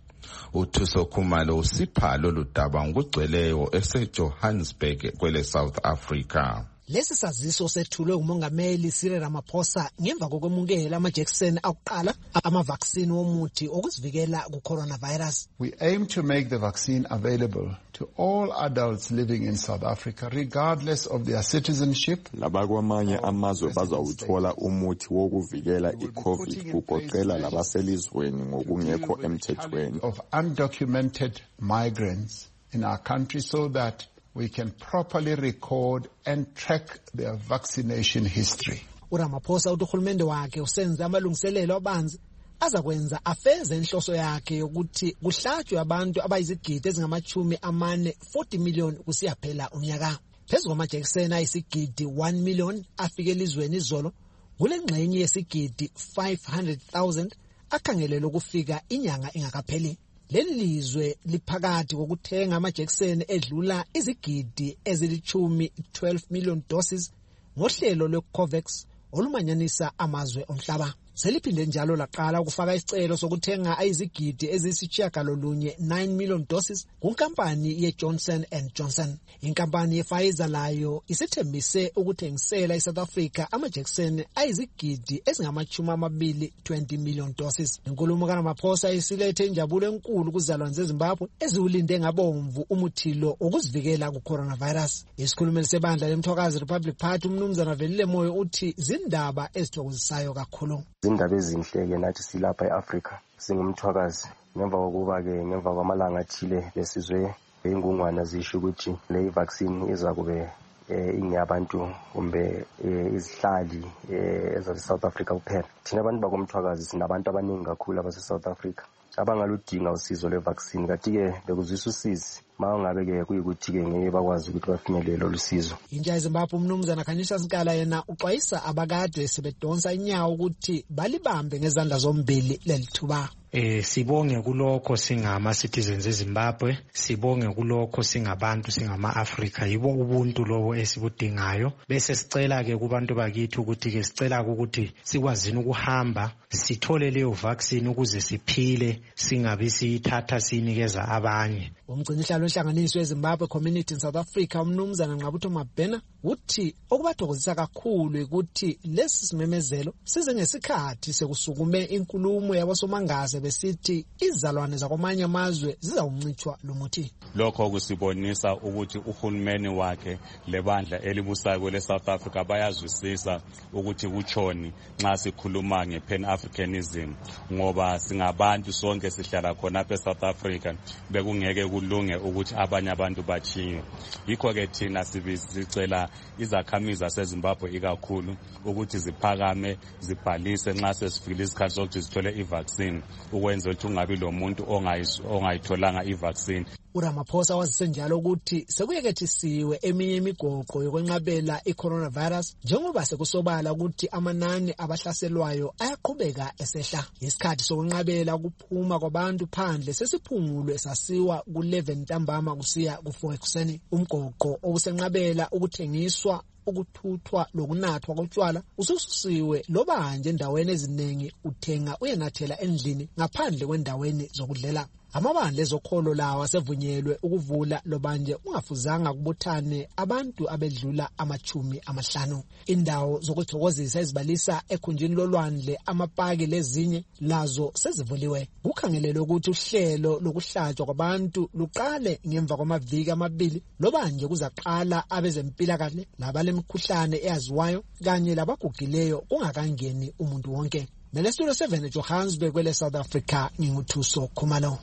Uthuso Khumalo usipha lolu daba ngokugcweleyo eseJohannesburg kwele South Africa. Lesi saziso sethulwe umongameli Cyril Ramaphosa ngemva kokwemukela amajekiseni akuqala ama-vaccine womuthi okuzivikela ku-coronavirus. We aim to make the vaccine available to all adults living in South Africa, regardless of their citizenship. Labakwamanye amazwe bazawuthola umuthi wokuvikela i-COVID kugoqela labaselizweni ngokungekho emthethweni. Of undocumented migrants in our country so that we can properly record and track their vaccination history. uRamaphosa uthi uhulumende wakhe usenza amalungiselelo abanzi azakwenza afeze inhloso yakhe yokuthi kuhlatshwe abantu abayizigidi ezingamachumi amane forty million kusiya phela unyaka. Phezu kwamajekiseni ayisigidi one million afike elizweni izolo, kule ngxenye yesigidi five hundred thousand akhangelelwe ukufika inyanga ingakapheli. Leli lizwe liphakathi kokuthenga amajekiseni edlula izigidi ezilichumi twelve million doses ngohlelo lwe-COVAX olumanyanisa amazwe omhlaba. Seliphinde njalo laqala ukufaka isicelo sokuthenga ayizigidi ezisishiyagalolunye nine million doses kunkampani ye-Johnson and Johnson. Inkampani ye-Pfizer layo isithembise ukuthengisela i-South Africa amajekiseni ayizigidi ezingamachumi amabili twenty million doses. Inkulumo kaRamaphosa isilethe injabulo enkulu kuzalwane zeZimbabwe eziwulinde ngabomvu umuthilo ukuzivikela ku-coronavirus. Isikhulumeli sebandla leMthokazi Republic Party umnumzana Velile Moyo uthi zindaba ezithokozisayo kakhulu. Izindaba ezinhle-ke nathi silapha e-Afrika singumthwakazi ngemva kokuba-ke ngemva kwamalanga athile besizwe ingungwana zisho ukuthi le vaccine iza kube ingabantu kumbe izihlali eza-South Africa kuphela. Thina abantu bakomthwakazi sinabantu abaningi kakhulu abase-South Africa abangaludinga usizo lwe-vaccine, kanti-ke bekuzwisa usizi mangabe-ke kuyikuthi-ke ngeke bakwazi ukuthi bafinyelele olusizo. Intsha yeZimbabwe umnumzana Khanyisa Sikala yena uxwayisa abakade sebedonsa inyawo ukuthi balibambe ngezandla zombili leli thuba. Eh sibonge kulokho singama citizens eZimbabwe, sibonge kulokho singabantu singama Africa, yibo ubuntu lobo esibudingayo. Bese sicela ke kubantu bakithi ukuthi ke sicela ukuthi sikwazini ukuhamba sithole leyo vaccine ukuze siphile singabi siyithatha sinikeza abanye. Umgcinihlalo ohlanganiswe eZimbabwe Community in South Africa umnumzana Nqabutho Mabhena uthi okubathokozisa kakhulu ukuthi lesi simemezelo size ngesikhathi sekusukume inkulumo yabasomangaze besithi izalwane zakwamanye amazwe zizawuncithwa lomuthi. Lokho kusibonisa ukuthi uhulumeni wakhe lebandla elibusayo le-South Africa bayazwisisa ukuthi kuchoni nxa sikhuluma nge-Pan-Africanism, ngoba singabantu sonke sihlala khona apha e-South Africa bekungeke kulunge ukuthi abanye abantu bachiwe. Yikho-ke thina sicela izakhamizi zaseZimbabwe ikakhulu ukuthi ziphakame zibhalise nxa sesifikile isikhathi sokuthi zithole i-vaccine ukwenza ukuthi ungabi lo muntu ongayitholanga i-vaccine. uRamaphosa wazise njalo ukuthi sekuyekethisiwe eminye imigoqo yokwenqabela i-coronavirus njengoba sekusobala ukuthi amanani abahlaselwayo ayaqhubeka esehla. Isikhathi sokwenqabela ukuphuma kwabantu phandle sesiphungulwe sasiwa ku-eleven ntambama kusiya ku-four ekuseni. Umgoqo obusenqabela ukuthengiswa ukuthuthwa lokunathwa kotshwala usususiwe loba nje endaweni eziningi uthenga uyenathela endlini ngaphandle kwendaweni zokudlela. Amabandla ezokholo lawa sevunyelwe ukuvula lobanje ungafuzanga kubuthane abantu abedlula amachumi amahlanu. Indawo zokuthokozisa ezibalisa ekhunjini lolwandle amapaki lezinye lazo sezivuliwe. Kukhangelelwe ukuthi uhlelo lokuhlatshwa kwabantu luqale ngemva kwamaviki amabili lobanje kuzaqala abezempilakahle labalemkhuhlane eyaziwayo kanye labagugileyo kungakangeni umuntu wonke. Mele Studio seven Johannesburg kwele South Africa nginguthuso Khumalo.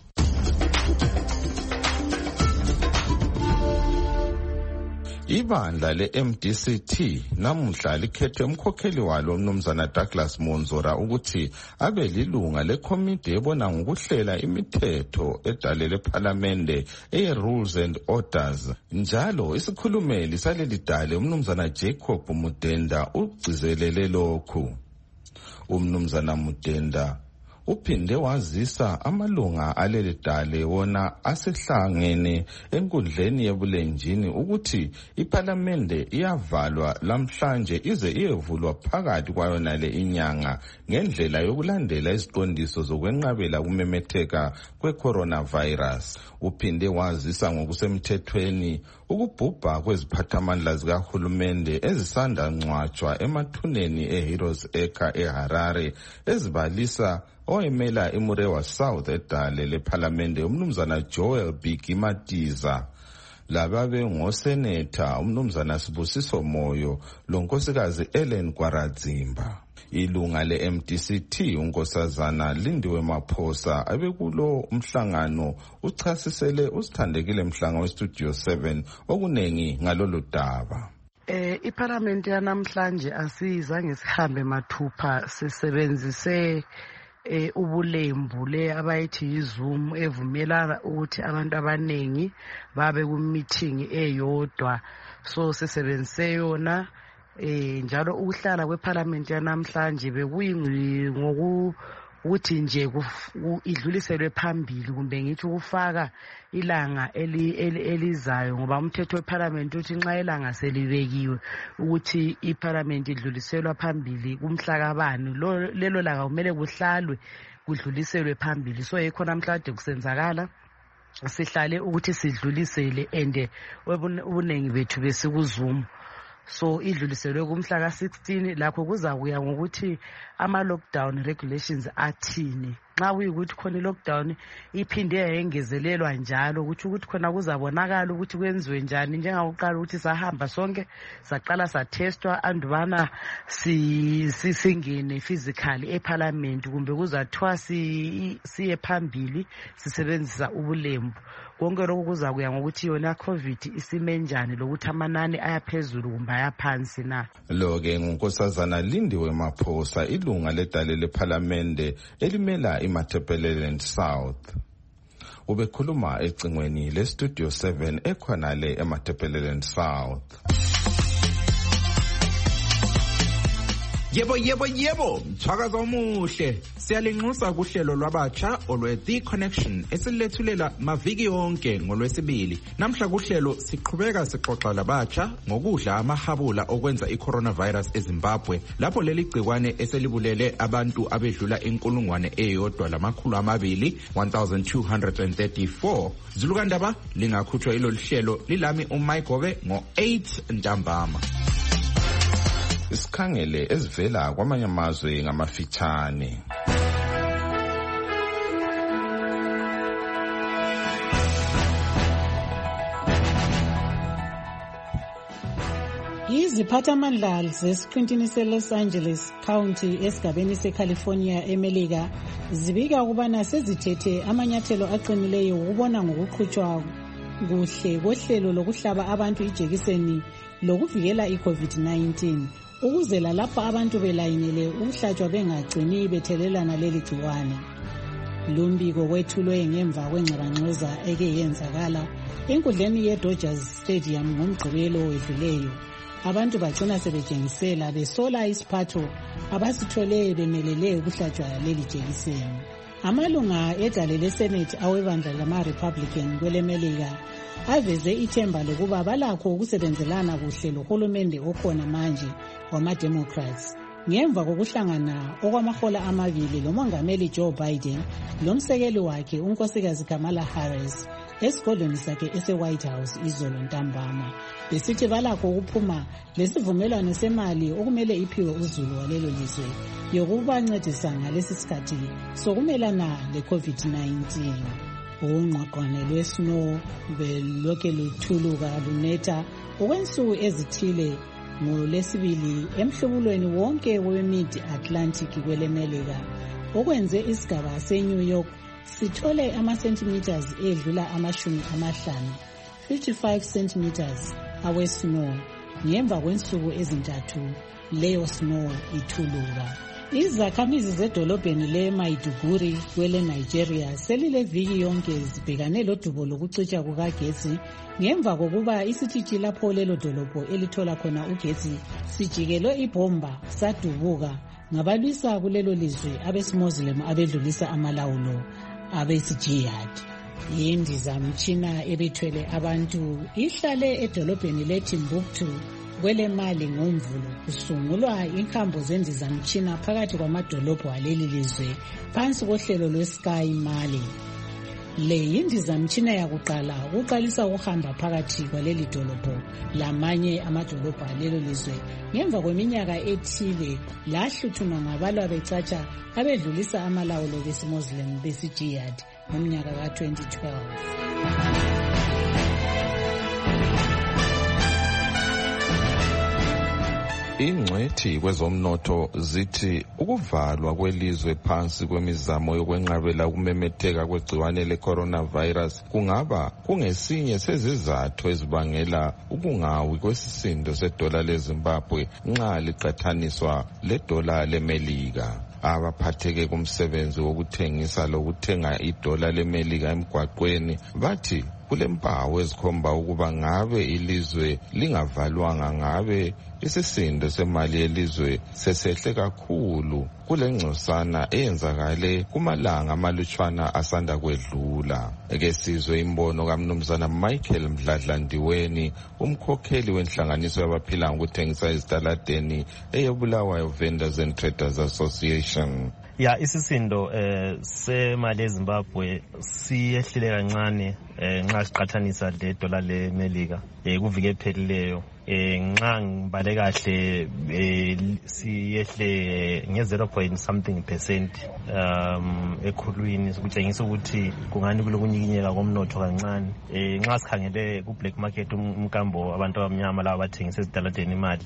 Ibandla le-M D C T namuhla likhethe umkhokheli walo umnumzana Douglas Monzora ukuthi abe lilunga lekomiti ebona ngokuhlela imithetho edalele parliamente eye-Rules and Orders. Njalo isikhulumeli saleli dale umnumzana Jacob Mudenda ugcizelele lokhu. Umnumzana Mudenda uphinde wazisa amalunga aleli dale wona asehlangene enkundleni yebulenjini ukuthi iparlamente iyavalwa lamhlanje ize iyevulwa phakathi kwayona le inyanga ngendlela yokulandela iziqondiso zokwenqabela kumemetheka kwe-coronavirus. Uphinde wazisa ngokusemthethweni ukubhubha kweziphathamandla zikahulumende ezisanda ngcwatshwa emathuneni eHeroes Acre eHarare ezibalisa oyemela iMurewa South edale lephalamende umnumzana Joel Bigimatiza, lababe ngoseneta umnumzana Sibusiso Moyo lonkosikazi Ellen Kwaradzimba. Ilunga le-M D C T unkosazana Lindiwe Maphosa abekulo umhlangano uchasisele usithandekile Mhlanga weStudio seven okunengi ngalolu daba. Eh iParliament yanamhlanje asizange sihambe mathupha, sisebenzise eh ubulembu le abayithi yiZoom evumela ukuthi abantu abanengi babe ku meeting eyodwa, so sisebenzise yona. Eh njalo ukuhlala kweParliament yanamhlanje bekuyingi ngoku ukuthi nje idluliselwe phambili, kumbe ngithi ukufaka ilanga elizayo, ngoba umthetho weParliament uthi nxa ilanga selibekiwe ukuthi iParliament idluliselwa phambili kumhla kabani, lelo langa kumele kuhlalwe kudluliselwe phambili. So yikho namhlanje kusenzakala sihlale ukuthi sidlulisele ende ubunengi bethu besikuZoom. So idluliselwe kumhla ka sixteen, lapho kuzakuya ngokuthi ama lockdown regulations athini. Nxa kuyikuthi khona i-lockdown iphinde yengezelelwa njalo, ukuthi ukuthi khona kuzabonakala ukuthi kwenziwe njani. Njengakuqala ukuthi sahamba sonke saqala satestwa andubana sisingene physically eParliament, kumbe kuzathiwa siye phambili sisebenzisa ubulembu. Konke lokhu kuzakuya ngokuthi yona COVID isime njani lokuthi amanani ayaphezulu kumbe ayaphansi na. Lo-ke ngunkosazana Lindiwe Maphosa, ilunga ledale leParliamente elimela iMatabeleland South. Ubekhuluma ecingweni leStudio seven ekhonale eMatabeleland South. Yebo yebo yebo, mthakazo omuhle. Siyalinxusa kuhlelo lwabatsha olwe The Connection esilethulela maviki yonke ngolwesibili. Namhla kuhlelo siqhubeka sixoxa labatsha ngokudla amahabula okwenza iCoronavirus eZimbabwe, lapho leli gcikwane eselibulele abantu abedlula inkulungwane eyodwa lamakhulu amabili one thousand two hundred thirty-four. Zulukandaba lingakhutshwa ilo lihlelo lilami uMike Gobe ngo eight ntambama. Isikhangele ezivela kwamanye amazwe ngamafitshane. Iziphathamandla zesiqintini seLos Angeles County esigabeni seCalifornia eMelika zibika ukubana sezithethe amanyathelo aqinileyo ukubona ngokuqhutshwa kuhle kohlelo lokuhlaba abantu ijekiseni lokuvikela iCovid nineteen, ukuze lalapho abantu belayinele ukuhlatshwa bengagcini bethelelana leli gciwane. Lumbiko wethulwe ngemva kwengxabangxoza eke yenzakala enkundleni yeDodgers Stadium ngomgqibelo wedluleyo. Abantu bagcina sebetshengisela besola isiphatho abasithole bemelele ukuhlatshwa leli jekiseni. Amalunga edale leSenate awebandla lama-Republican kwelemelika aveze ithemba lokuba balakho ukusebenzelana kuhle lohulumende okhona manje wama-Democrats ngemva kokuhlangana okwamahola amabili lomongameli Joe Biden lomsekeli wakhe unkosikazi Kamala Harris esigodlweni sakhe ese-White House izolo ntambama, besithi balakho ukuphuma lesivumelwano semali okumele iphiwe uzulu walelo lizwe yokubancedisa ngalesi sikhathi sokumelana le-COVID nineteen. Ungqwaqwane lwesnow belokhe luthuluka lunetha okwensuku ezithile ngolesibili emhlubulweni wonke we-Mid-Atlantic kwelemelika, okwenze isigaba se-New York sithole ama-centimeters edlula amashumi amahlanu fifty-five centimeters awe-snow ngemva kwensuku ezintathu leyo snow ithuluka. Izakhamizi zedolobheni le-Maiduguri kwele Nigeria selileviki yonke zibhekane lodubo lokucitsha kukagesi ngemva kokuba isititshi lapho lelo dolobho elithola khona ugesi sijikelwe ibhomba sadubuka ngabalwisa kulelo lizwe abesimuslim abedlulisa amalawulo abesijihad. Indizamtshina ebithwele abantu ihlale edolobheni le-Timbuktu kwele Mali ngomvulo kusungulwa inkambo zendizamtshina phakathi kwamadolobho aleli lizwe phansi kohlelo lwe-Sky Mali. Le yindizamtshina yakuqala ukuqalisa ukuhamba phakathi kwaleli dolobho lamanye amadolobho alelo lizwe ngemva kweminyaka ethile lahluthunwa ngabalwa becatsha abedlulisa amalawulo besimuslim besijihad ngomnyaka ka twenty twelve. Ingcwethi kwezomnotho zithi ukuvalwa kwelizwe phansi kwemizamo yokwenqabela ukumemetheka kwegciwane le-coronavirus kungaba kungesinye sezizathu ezibangela ukungawi kwesisindo sedola leZimbabwe nxa liqathaniswa ledola leMelika. Abaphatheke kumsebenzi wokuthengisa lokuthenga idola leMelika emgwaqweni bathi kulempawu ezikhomba ukuba ngabe ilizwe lingavalwanga ngabe isisindo semali yelizwe sesehle kakhulu kule ngcosana eyenzakale kumalanga amalutshwana asanda kwedlula. Eke sizwe imbono kaMnumzana Michael Mdladlandiweni, umkhokheli wenhlanganiso yabaphila ngokuthengisa ezitaladeni eyebulawayo Vendors and Traders Association. Ya isisindo eh semali eZimbabwe siyehlile kancane eh nxa siqathanisa le dollar leMelika eh kuvike ephelileyo eh nxa ngibale kahle eh siyehle nge zero point something percent um ekhulwini ukutshengisa ukuthi kungani kulokunyikinyeka komnotho kancane eh nxa sikhangele ku black market umkambo abantu abamnyama laba bathengisa ezitaladeni imali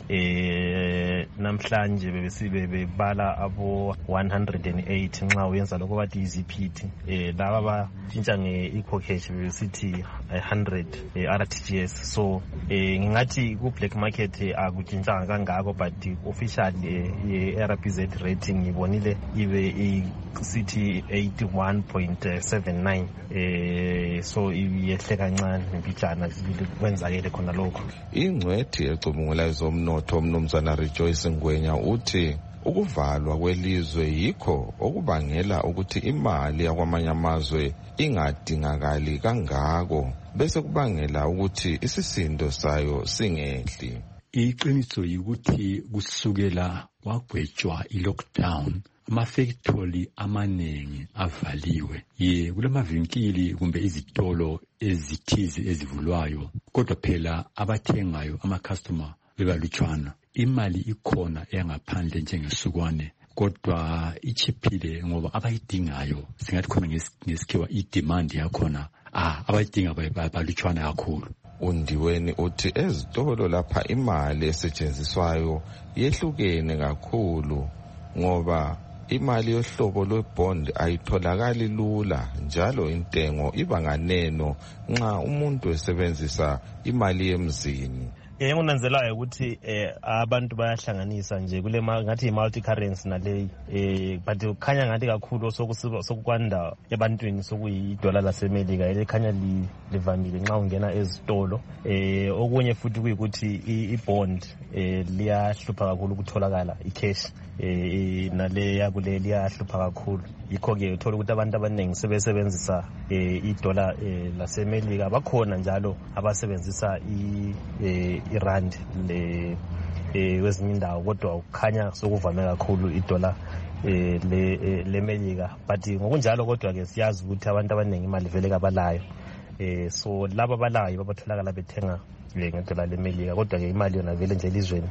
eh namhlanje bebesibe bebala abo one hundred eight nxa uyenza lokho bathi iziphiti eh laba batshintsha nge-eco cash besithi one hundred R T G S. So eh ngingathi ku black market akutshintshanga kangako, but officially ye-R P Z rating ngibonile ibe isithi eighty-one point seven nine eh so iyehle kancane mbijana kwenzakele khona lokho. Ingcwethi ecubungula ezomnotho uMnumzana Rejoice Ngwenya uthi ukuvalwa kwelizwe yikho okubangela ukuthi imali yakwamanye amazwe ingadingakali kangako bese kubangela ukuthi isisindo sayo singehli. Iqiniso yikuthi kusukela kwagwetshwa i-lockdown amafactory amanengi avaliwe. Ye kulamavinkili kumbe izitolo ezithize ezivulwayo, kodwa phela abathengayo ama-customer bebalutshwana. Imali ikhona engaphandle njengesukwane, kodwa ichiphile ngoba abayidingayo singathi khona ngesikhiwa i-demand yakhona ah abayidinga balutshwana kakhulu. Undiweni uthi ezitolo lapha imali esetshenziswayo yehlukene kakhulu ngoba imali yohlobo lwebond ayitholakali lula, njalo intengo iba nganeno nxa umuntu esebenzisa imali yemzini. Eh ngunanzelayo ukuthi eh abantu bayahlanganisa nje kule ngathi multi currency nale eh but ukhanya ngathi kakhulu sokukwanda ebantwini sokuyi dollar laseMelika elikhanya livamile nxa ungena ezitolo. Eh okunye futhi kuyikuthi ibond eh liyahlupha kakhulu ukutholakala icash eh nale yakule liyahlupha kakhulu. Yikho ke uthola ukuthi abantu abaningi sebesebenzisa eh idollar laseMelika. Bakhona njalo abasebenzisa i eh irand le eh kwezinye indawo, kodwa ukukhanya sokuvame kakhulu idola eh le leMelika. But ngokunjalo kodwa ke siyazi ukuthi abantu abaningi imali vele kabalayo eh so laba abalayo babatholakala bethenga ngedola leMelika, kodwa ke imali yona vele nje elizweni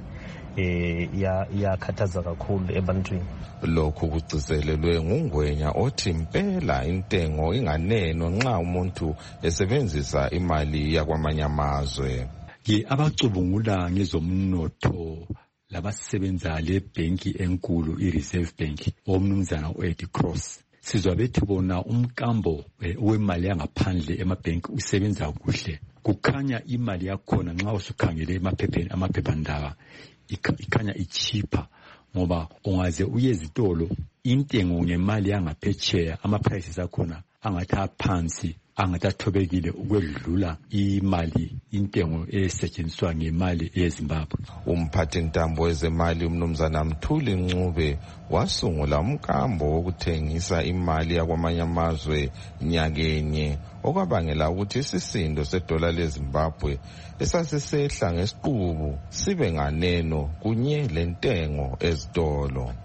eh iyakhathaza kakhulu ebantwini. Lokhu kucizelelwe nguNgwenya othi impela intengo inganeno nxa umuntu esebenzisa imali yakwamanye amazwe. Ye abacubungula ngezomnotho labasebenza le banki enkulu i-Reserve Bank omnumzana u-Eddie Cross sizwa bethi bona umkambo wemali yangaphandle emabhenki usebenza kuhle. Kukhanya imali yakhona nxa usukhangele emaphepheni amaphephandaba ikhanya ichipa ngoba ungaze uyezitolo intengo ngemali yangaphetsheya ama-prices akhona angathi aphansi angathathobekile ukwedlula imali intengo esetshenziswa ngemali yeZimbabwe. Umphathi ntambo wezemali uMnumzana Mthuli Ncube wasungula umkambo wokuthengisa imali yakwamanye amazwe nyakenye okwabangela ukuthi isisindo sedola leZimbabwe esasesehla ngesiqubu sibe nganeno kunye lentengo ezitolo.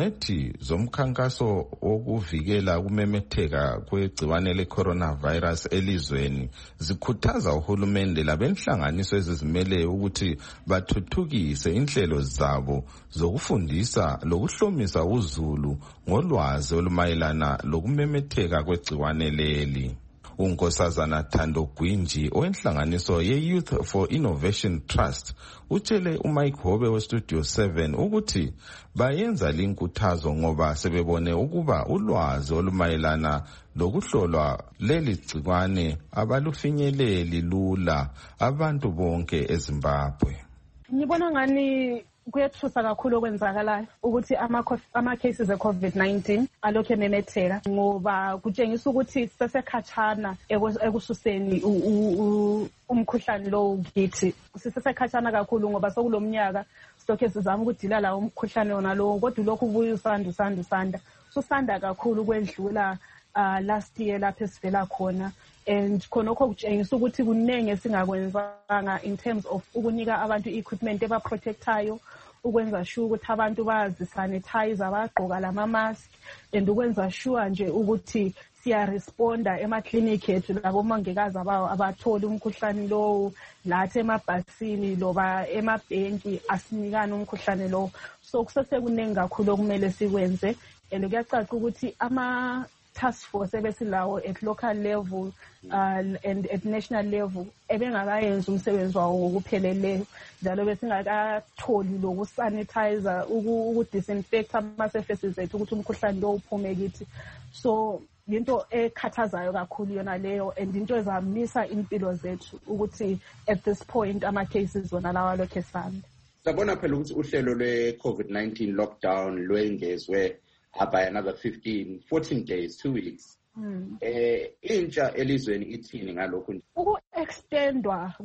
izingcwethi zomkhankaso wokuvikela kumemetheka kwegciwane le-coronavirus elizweni zikhuthaza uhulumende labenhlanganiso ezizimele ukuthi bathuthukise inhlelo zabo zokufundisa lokuhlomisa uzulu ngolwazi olumayelana lokumemetheka kwegciwane leli. uNkosazana Thando Gwinji owenhlanganiso ye-Youth for Innovation Trust utshele uMike Hobe weStudio seven ukuthi bayenza linkuthazo ngoba sebebone ukuba ulwazi olumayelana lokuhlolwa leli gciwane abalufinyeleli lula abantu bonke eZimbabwe. Ngibona ngani kuyethusa kakhulu okwenzakalayo ukuthi ama cases e COVID nineteen alokhe memetheka ngoba kutshengisa ukuthi sesekhatshana ekususeni umkhuhlane lo kithi sisesekhatshana kakhulu ngoba sokulomnyaka sitokhe sizama ukudila lawo umkhuhlane wona lo kodwa lokhu ubuye usanda usanda usanda susanda kakhulu kwendlula last year lapho esivela khona. And khonokho kutshengisa ukuthi kunenge esingakwenzanga in terms of ukunika abantu equipment ebaprotectayo, ukwenza sure ukuthi abantu bazisanitize abagqoka lama mask, and ukwenza sure nje ukuthi siya responda emaclinic ethu labo mongikazi abawo abathola umkhuhlane lo lathi emabhasini loba emabhenki asinikana umkhuhlane lo. So kusese kunenge kakhulu okumele sikwenze, and kuyacaca ukuthi ama task force ebesilawo at local level uh, and at national level ebengakayenza umsebenzi wawo ngokupheleleyo njalo besingakatholi lokusanitizer ukudisinfect ama-surfaces ethu ukuthi umkhuhlane lo uphume kithi. So into ekhathazayo kakhulu yona leyo, and into ezamisa impilo zethu ukuthi at this point ama-cases wona lawa lokhu esanda. Sabona phela ukuthi uhlelo lwe-COVID nineteen lockdown lwengezwe by another fifteen, fourteen days, two weeks. Mm. Eh intsha elizweni ithini ngalokho? Uku-extendwa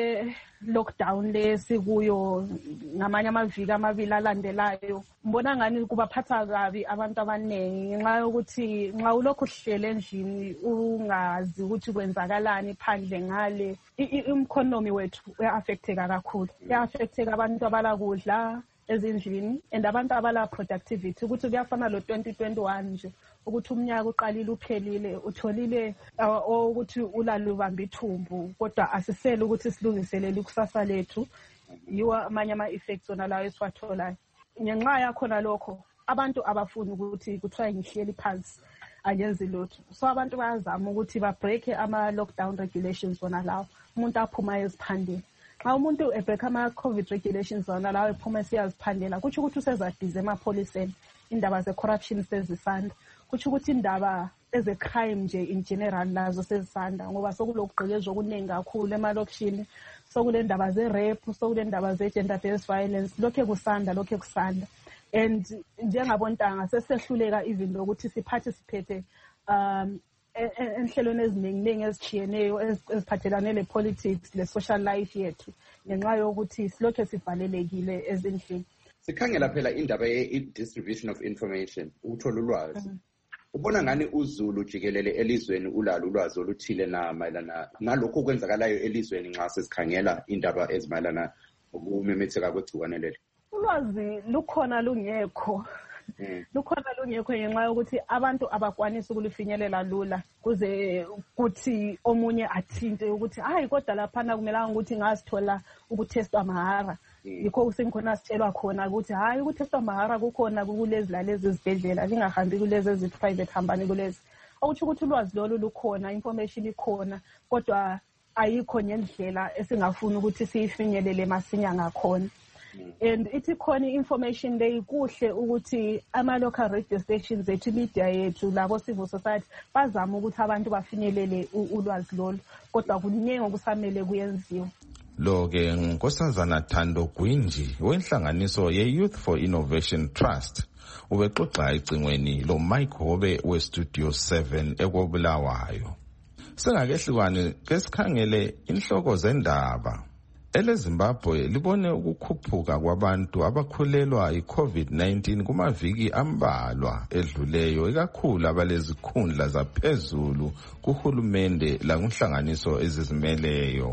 kwe-lockdown lesikuyo ngamanye amaviki amabili alandelayo, mbona ngani kubaphatha kabi abantu abaningi ngenxa yokuthi nxa ulokhu uhlele endlini ungazi ukuthi kwenzakalani phandle ngale, i-economy wethu uya-affecteka kakhulu. Uya-affecteka abantu abalakudla ezindlini and abantu abala productivity ukuthi kuyafana lo twenty twenty-one nje ukuthi umnyaka uqalile uphelile utholile ukuthi ulalubamba ithumbu kodwa asisele ukuthi silungiselele ikusasa lethu. Yiwo amanye ama-effects wona lawo esiwatholayo. Ngenxa yakhona lokho abantu abafuni ukuthi kuthiwa ngihleli phansi angenzi lutho, so abantu bayazama ukuthi ba-break ama-lockdown regulations wona lawo, umuntu aphuma eziphandeni. Xa umuntu ebreak ama-COVID regulations wona lawo ephuma siyaziphandela kutsho ukuthi usezadize emapholiseni, indaba ze-corruption sezisanda, kutsho ukuthi indaba eze-crime nje in general lazo sezisanda ngoba sokulokugqekezwa okuningi kakhulu emalokishini, sokule ndaba ze-rape, sokule ndaba ze-gender based violence, lokhe kusanda lokhe kusanda. And njengabontanga sesehluleka even lokuthi siparticipate um enhlelweni eziningi ezitshiyeneyo eziphathelane le-politics le-social life yethu ngenxa yokuthi silokhe sivalelekile ezindlini. Sikhangela phela indaba ye-distribution of information, ukuthola ulwazi. Ubona ngani uZulu jikelele elizweni ulalo ulwazi oluthile na mayelana nalokho okwenzakalayo elizweni nxa sesikhangela indaba ezimayelana ukumemetheka kwegciwane leli? Ulwazi lukhona lungekho. Mm. Lukhona lungekho ngenxa yokuthi abantu abakwanisa ukulifinyelela lula kuze kuthi omunye athinte ukuthi hayi kodwa laphana kumelanga ukuthi ngasithola ukutestwa mahara. Yikho usengikhona sitshelwa khona ukuthi hayi ukutestwa mahara kukhona kulezi lalezi izibhedlela, lingahambi kulezi ezi-private hambani kulezi. Okuthi ukuthi ulwazi lolu lukhona, information ikhona, kodwa ayikho ngendlela esingafuna ukuthi siyifinyelele masinya ngakhona. And ithi khona information leyi kuhle ukuthi ama-local radio stations ethu, media yethu, labo civil society bazama ukuthi abantu bafinyelele ulwazi lolu, kodwa kuningi okusamele kuyenziwe. Lo-ke nguNkosazana Thando Gwinji wenhlanganiso ye-Youth for Innovation Trust ubexoxa ecingweni lo Mike Hobe weStudio seven ekobulawayo. Sengakehlukane kesikhangele inhloko zendaba. EleZimbabwe libone ukukhuphuka kwabantu abakhulelwa i-COVID nineteen kumaviki ambalwa edluleyo, ikakhulu abalezikhundla zaphezulu kuhulumende lakunhlanganiso ezizimeleyo.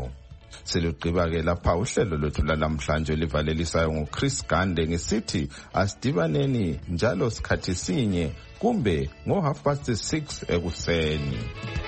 Selugqiba-ke lapha uhlelo lwethu lalamhlanje livalelisayo nguChris Gande ngisithi asidibaneni njalo sikhathi sinye kumbe ngo half past six ekuseni.